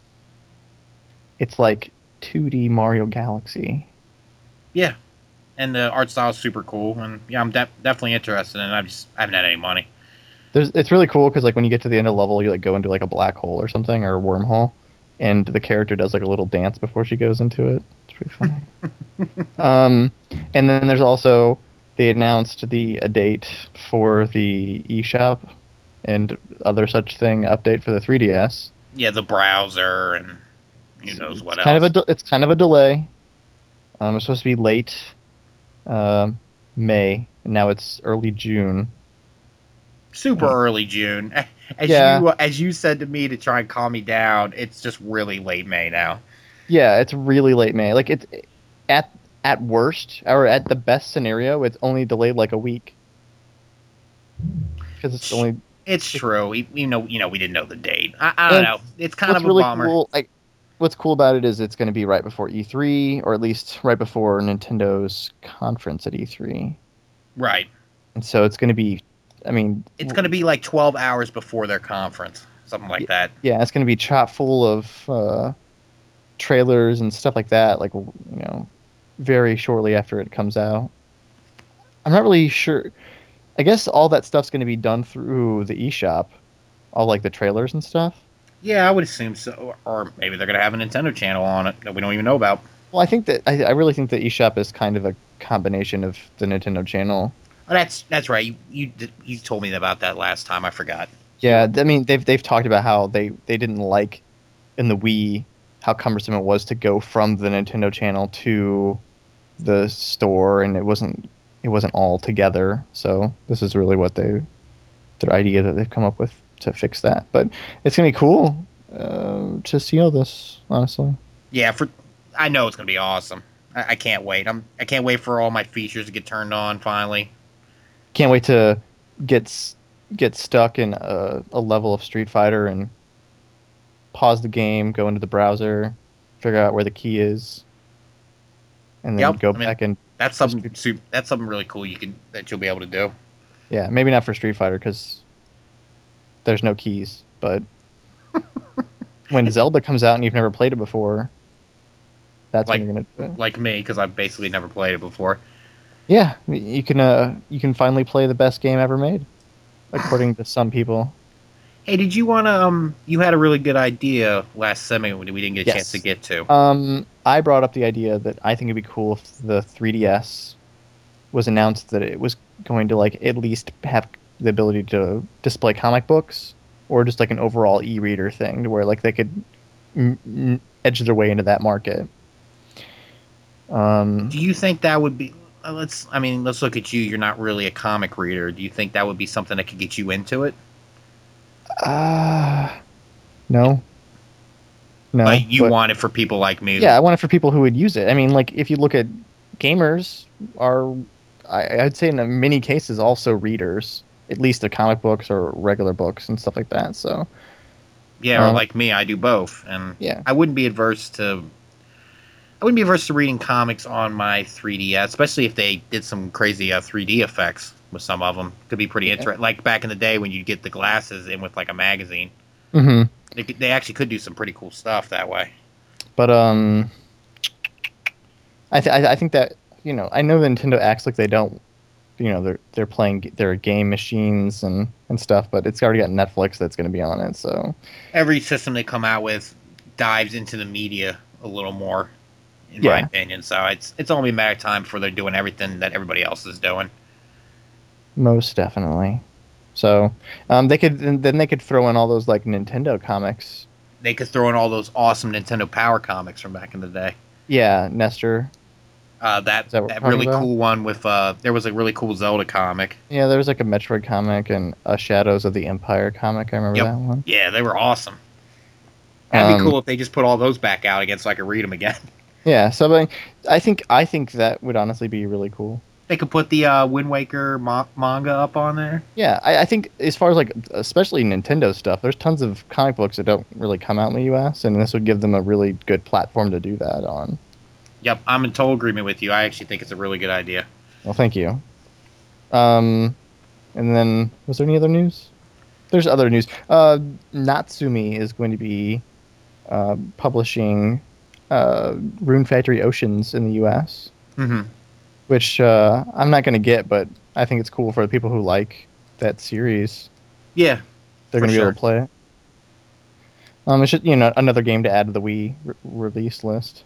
C: It's like two D Mario Galaxy.
A: Yeah, and the art style is super cool, and yeah, I'm de- definitely interested in it. I just I haven't had any money.
C: There's, it's really cool because like when you get to the end of the level, you like go into like a black hole or something or a wormhole, and the character does like a little dance before she goes into it. It's pretty funny. um, and then there's also they announced the a date for the eShop and other such thing update for the three D S.
A: Yeah, the browser and who knows what
C: it's
A: else.
C: Kind of a de- it's kind of a delay. Um, it's supposed to be late uh, May, and now it's early June.
A: Super early June. As yeah. you as you said to me to try and calm me down, it's just really late May now.
C: Yeah, it's really late May. Like it's at at worst or at the best scenario, it's only delayed like a week. Because it's only.
A: It's true. We, you know, you know, we didn't know the date. I, I don't know. It's kind of a
C: really
A: bummer.
C: Cool, like, what's cool about it is it's going to be right before E three, or at least right before Nintendo's conference at E three.
A: Right.
C: And so it's going to be. I mean,
A: it's going to be like twelve hours before their conference, something like that.
C: Yeah, it's going to be chock full of uh, trailers and stuff like that. Like, you know, very shortly after it comes out. I'm not really sure. I guess all that stuff's going to be done through the eShop, all like the trailers and stuff.
A: Yeah, I would assume so. Or maybe they're going to have a Nintendo channel on it that we don't even know about.
C: Well, I think that I, I really think the eShop is kind of a combination of the Nintendo channel.
A: Oh, that's that's right. You, you you told me about that last time. I forgot.
C: Yeah, I mean they've they've talked about how they, they didn't like in the Wii how cumbersome it was to go from the Nintendo channel to the store, and it wasn't it wasn't all together. So this is really what they their idea that they've come up with to fix that. But it's gonna be cool uh, to see all this, honestly.
A: Yeah, for I know it's gonna be awesome. I, I can't wait. I'm I can't wait for all my features to get turned on finally.
C: Can't wait to get get stuck in a, a level of Street Fighter and pause the game, go into the browser, figure out where the key is, and then yep, go I mean, back and.
A: That's something. Super, that's something really cool. You can that you'll be able to do.
C: Yeah, maybe not for Street Fighter because there's no keys. But when Zelda comes out and you've never played it before, that's
A: like,
C: when you're gonna do it.
A: Like me, because I've basically never played it before.
C: Yeah, you can uh, you can finally play the best game ever made, according to some people.
A: Hey, did you want to? Um, you had a really good idea last segment when we didn't get a yes. chance to get to.
C: Um, I brought up the idea that I think it'd be cool if the three D S was announced that it was going to like at least have the ability to display comic books, or just like an overall e-reader thing, to where like they could m- m- edge their way into that market. Um,
A: Do you think that would be? Let's. I mean, let's look at you. You're not really a comic reader. Do you think that would be something that could get you into it?
C: Uh no. No.
A: Like you but, want it for people like me.
C: Yeah, I want it for people who would use it. I mean, like if you look at gamers, are I, I'd say in many cases also readers, at least the comic books or regular books and stuff like that. So.
A: Yeah, um, or like me, I do both, and
C: yeah.
A: I wouldn't be adverse to. I wouldn't be averse to reading comics on my three D S, especially if they did some crazy uh, three D effects with some of them. Could be pretty yeah. interesting. Like back in the day when you get the glasses in with like a magazine.
C: Mm-hmm.
A: They, could, they actually could do some pretty cool stuff that way.
C: But um, I th- I think that you know I know Nintendo acts like they don't, you know they're they're playing their game machines and, and stuff, but it's already got Netflix that's going to be on it. So
A: every system they come out with dives into the media a little more. In
C: yeah.
A: my opinion, so it's it's only a matter of time before they're doing everything that everybody else is doing.
C: Most definitely. So um, they could then they could throw in all those like Nintendo comics
A: they could throw in all those awesome Nintendo Power comics from back in the day.
C: Yeah, Nestor.
A: Uh, that
C: Is that what
A: that
C: we're
A: really
C: talking about?
A: cool one with uh, there was a really cool Zelda comic.
C: Yeah, there was like a Metroid comic and a Shadows of the Empire comic. I remember
A: Yep.
C: that one.
A: Yeah, they were awesome. That'd
C: Um,
A: be cool if they just put all those back out again so I could read them again.
C: Yeah, so I, I think I think that would honestly be really cool.
A: They could put the uh, Wind Waker ma- manga up on there.
C: Yeah, I, I think as far as like especially Nintendo stuff, there's tons of comic books that don't really come out in the U S, and this would give them a really good platform to do that on.
A: Yep, I'm in total agreement with you. I actually think it's a really good idea.
C: Well, thank you. Um, and then was there any other news? There's other news. Uh, Natsumi is going to be uh, publishing uh, Rune Factory Oceans in the U S,
A: Mm-hmm.
C: which uh, I'm not going to get, but I think it's cool for the people who like that series.
A: Yeah,
C: They're
A: For
C: going to be
A: sure.
C: able to play it. Um, it's just, you know, another game to add to the Wii re- release list.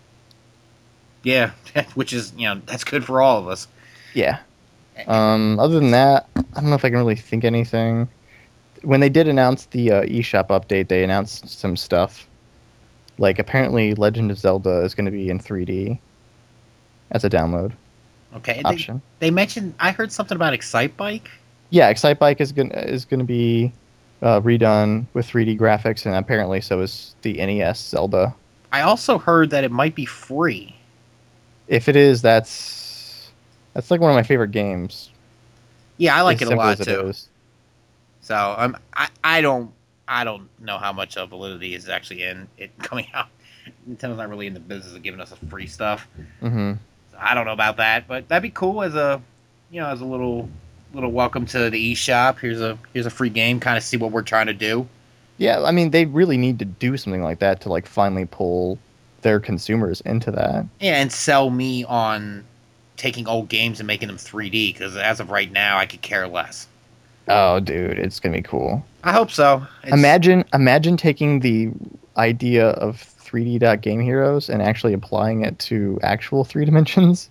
A: yeah, which is you know that's good for all of us.
C: Yeah. Um, other than that, I don't know if I can really think anything. When they did announce the uh, eShop update, they announced some stuff. Like, apparently Legend of Zelda is going to be in three D as a download
A: Okay, they,
C: option.
A: they mentioned I heard something about Excite Bike.
C: Yeah, Excitebike is going is going to be uh, redone with three D graphics, and apparently so is the N E S Zelda.
A: I also heard that it might be free.
C: If it is, that's that's like one of my favorite games.
A: Yeah, I like
C: as
A: it a
C: simple
A: lot
C: as it
A: too.
C: is.
A: So um, I I don't I don't know how much of validity is actually in it coming out. Nintendo's not really in the business of giving us a free stuff.
C: hmm
A: So I don't know about that, but that'd be cool as a you know as a little little welcome to the eShop. Here's a here's a free game. Kind of see what we're trying to do.
C: Yeah, I mean, they really need to do something like that to like finally pull their consumers into that.
A: Yeah, and sell me on taking old games and making them three D because as of right now, I could care less.
C: Oh, dude, it's gonna be cool.
A: I hope so. It's,
C: Imagine, imagine taking the idea of three D dot Game Heroes and actually applying it to actual three dimensions.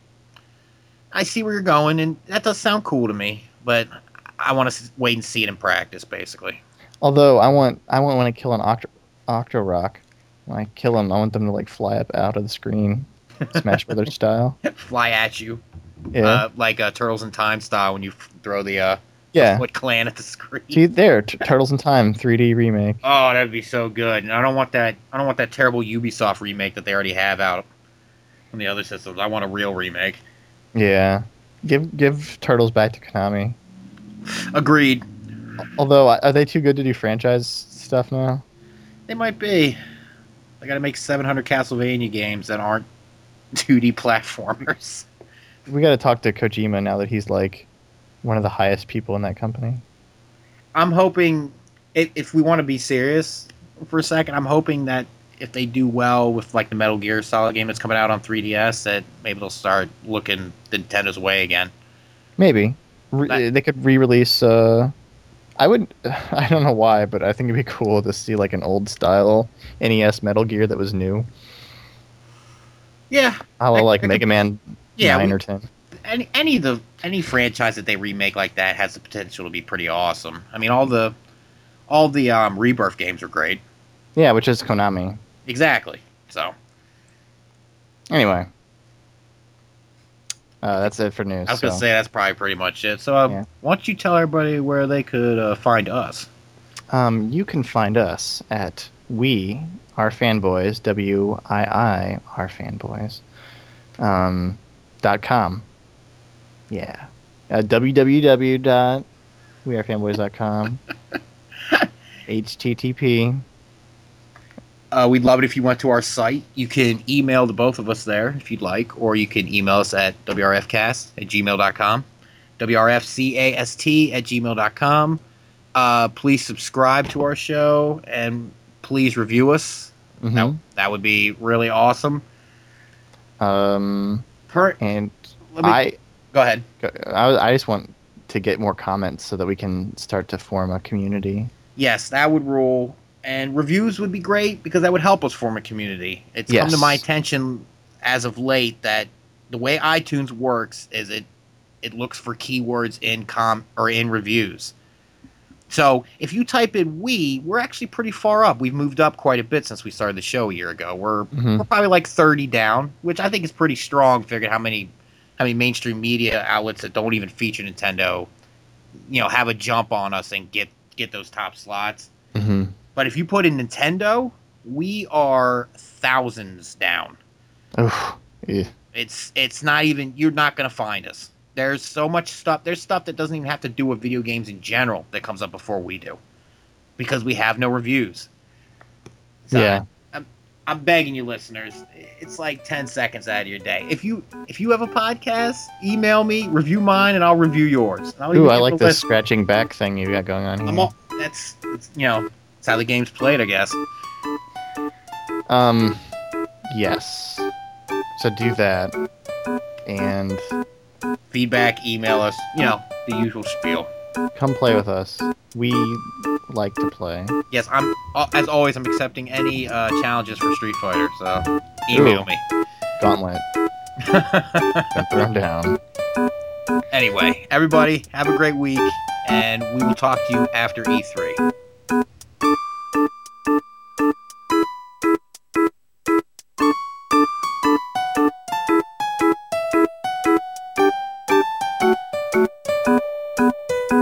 A: I see where you're going, and that does sound cool to me, but I want to wait and see it in practice, basically.
C: Although I want, I want when I kill an Octo, Octorok, when I kill them, I want them to like fly up out of the screen, Smash Brothers style.
A: Fly at you,
C: Yeah,
A: uh, like uh, Turtles in Time style when you f- throw the uh,
C: yeah.
A: Foot Clan at the screen.
C: See there, T- Turtles in Time three D remake.
A: Oh, that'd be so good. And I don't want that. I don't want that terrible Ubisoft remake that they already have out on the other systems. I want a real remake.
C: Yeah, give give Turtles back to Konami.
A: Agreed.
C: Although, are they too good to do franchise stuff now?
A: They might be. They got to make seven hundred Castlevania games that aren't two D platformers.
C: We got to talk to Kojima now that he's like one of the highest people in that company.
A: I'm hoping, if, if we want to be serious for a second, I'm hoping that if they do well with like the Metal Gear Solid game that's coming out on three D S, that maybe they'll start looking Nintendo's way again.
C: Maybe Re-
A: That-
C: they could re-release. Uh, I would. I don't know why, but I think it'd be cool to see like an old style N E S Metal Gear that was new.
A: Yeah,
C: How
A: I-
C: like
A: I could-
C: Mega Man
A: yeah.
C: nine
A: we-
C: or ten.
A: any any of the any franchise that they remake like that has the potential to be pretty awesome. I mean, all the all the um, Rebirth games are great.
C: Yeah, which is Konami.
A: Exactly. So
C: Anyway, uh, that's it for news.
A: I was gonna
C: so.
A: say that's probably pretty much it. So uh,
C: Yeah.
A: why don't you tell everybody where they could uh, find us?
C: Um, you can find us at We Are Fanboys, W I I Are Fanboys, um, dot com. Yeah. Uh, w w w dot we are fanboys dot com. H T T P.
A: Uh, we'd love it if you went to our site. You can email the both of us there if you'd like, or you can email us at w r f cast at gmail dot com. w r f cast at gmail dot com. Uh, please subscribe to our show and please review us.
C: Mhm.
A: That, that would be really awesome.
C: Um,
A: Per-
C: and
A: Let me-
C: I,
A: Go ahead.
C: I, I just want to get more comments so that we can start to form a community.
A: Yes, that would rule. And reviews would be great because that would help us form a community. It's come to
C: Yes.
A: my attention as of late that the way iTunes works is it it looks for keywords in com or in reviews. So if you type in Wii, we're actually pretty far up. We've moved up quite a bit since we started the show a year ago. We're
C: Mhm.
A: we're probably like thirty down, which I think is pretty strong. Figuring how many how many mainstream media outlets that don't even feature Nintendo, you know, have a jump on us and get get those top slots.
C: Mm-hmm.
A: But if you put in Nintendo, we are thousands down.
C: Oh, yeah.
A: It's it's not even you're not gonna find us. There's so much stuff. There's stuff that doesn't even have to do with video games in general that comes up before we do, because we have no reviews. So
C: Yeah.
A: I'm I'm begging you, listeners. It's like ten seconds out of your day. If you if you have a podcast, email me, review mine, and I'll review yours. I'll
C: Ooh,
A: even
C: I
A: give
C: like
A: the
C: this
A: list.
C: scratching back thing you got going on here.
A: I'm all, that's it's, you know it's how the game's played, I guess.
C: Um, yes. So do that, and
A: Feedback, email us. You know the usual spiel.
C: come play with us. We like to play.
A: Yes, I'm. uh, As always, I'm accepting any uh, challenges for Street Fighter. So email
C: Ooh.
A: me.
C: Gauntlet. Gonna throw 'em down.
A: Anyway, everybody, have a great week, and we will talk to you after E three.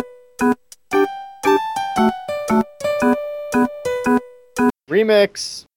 C: Remix.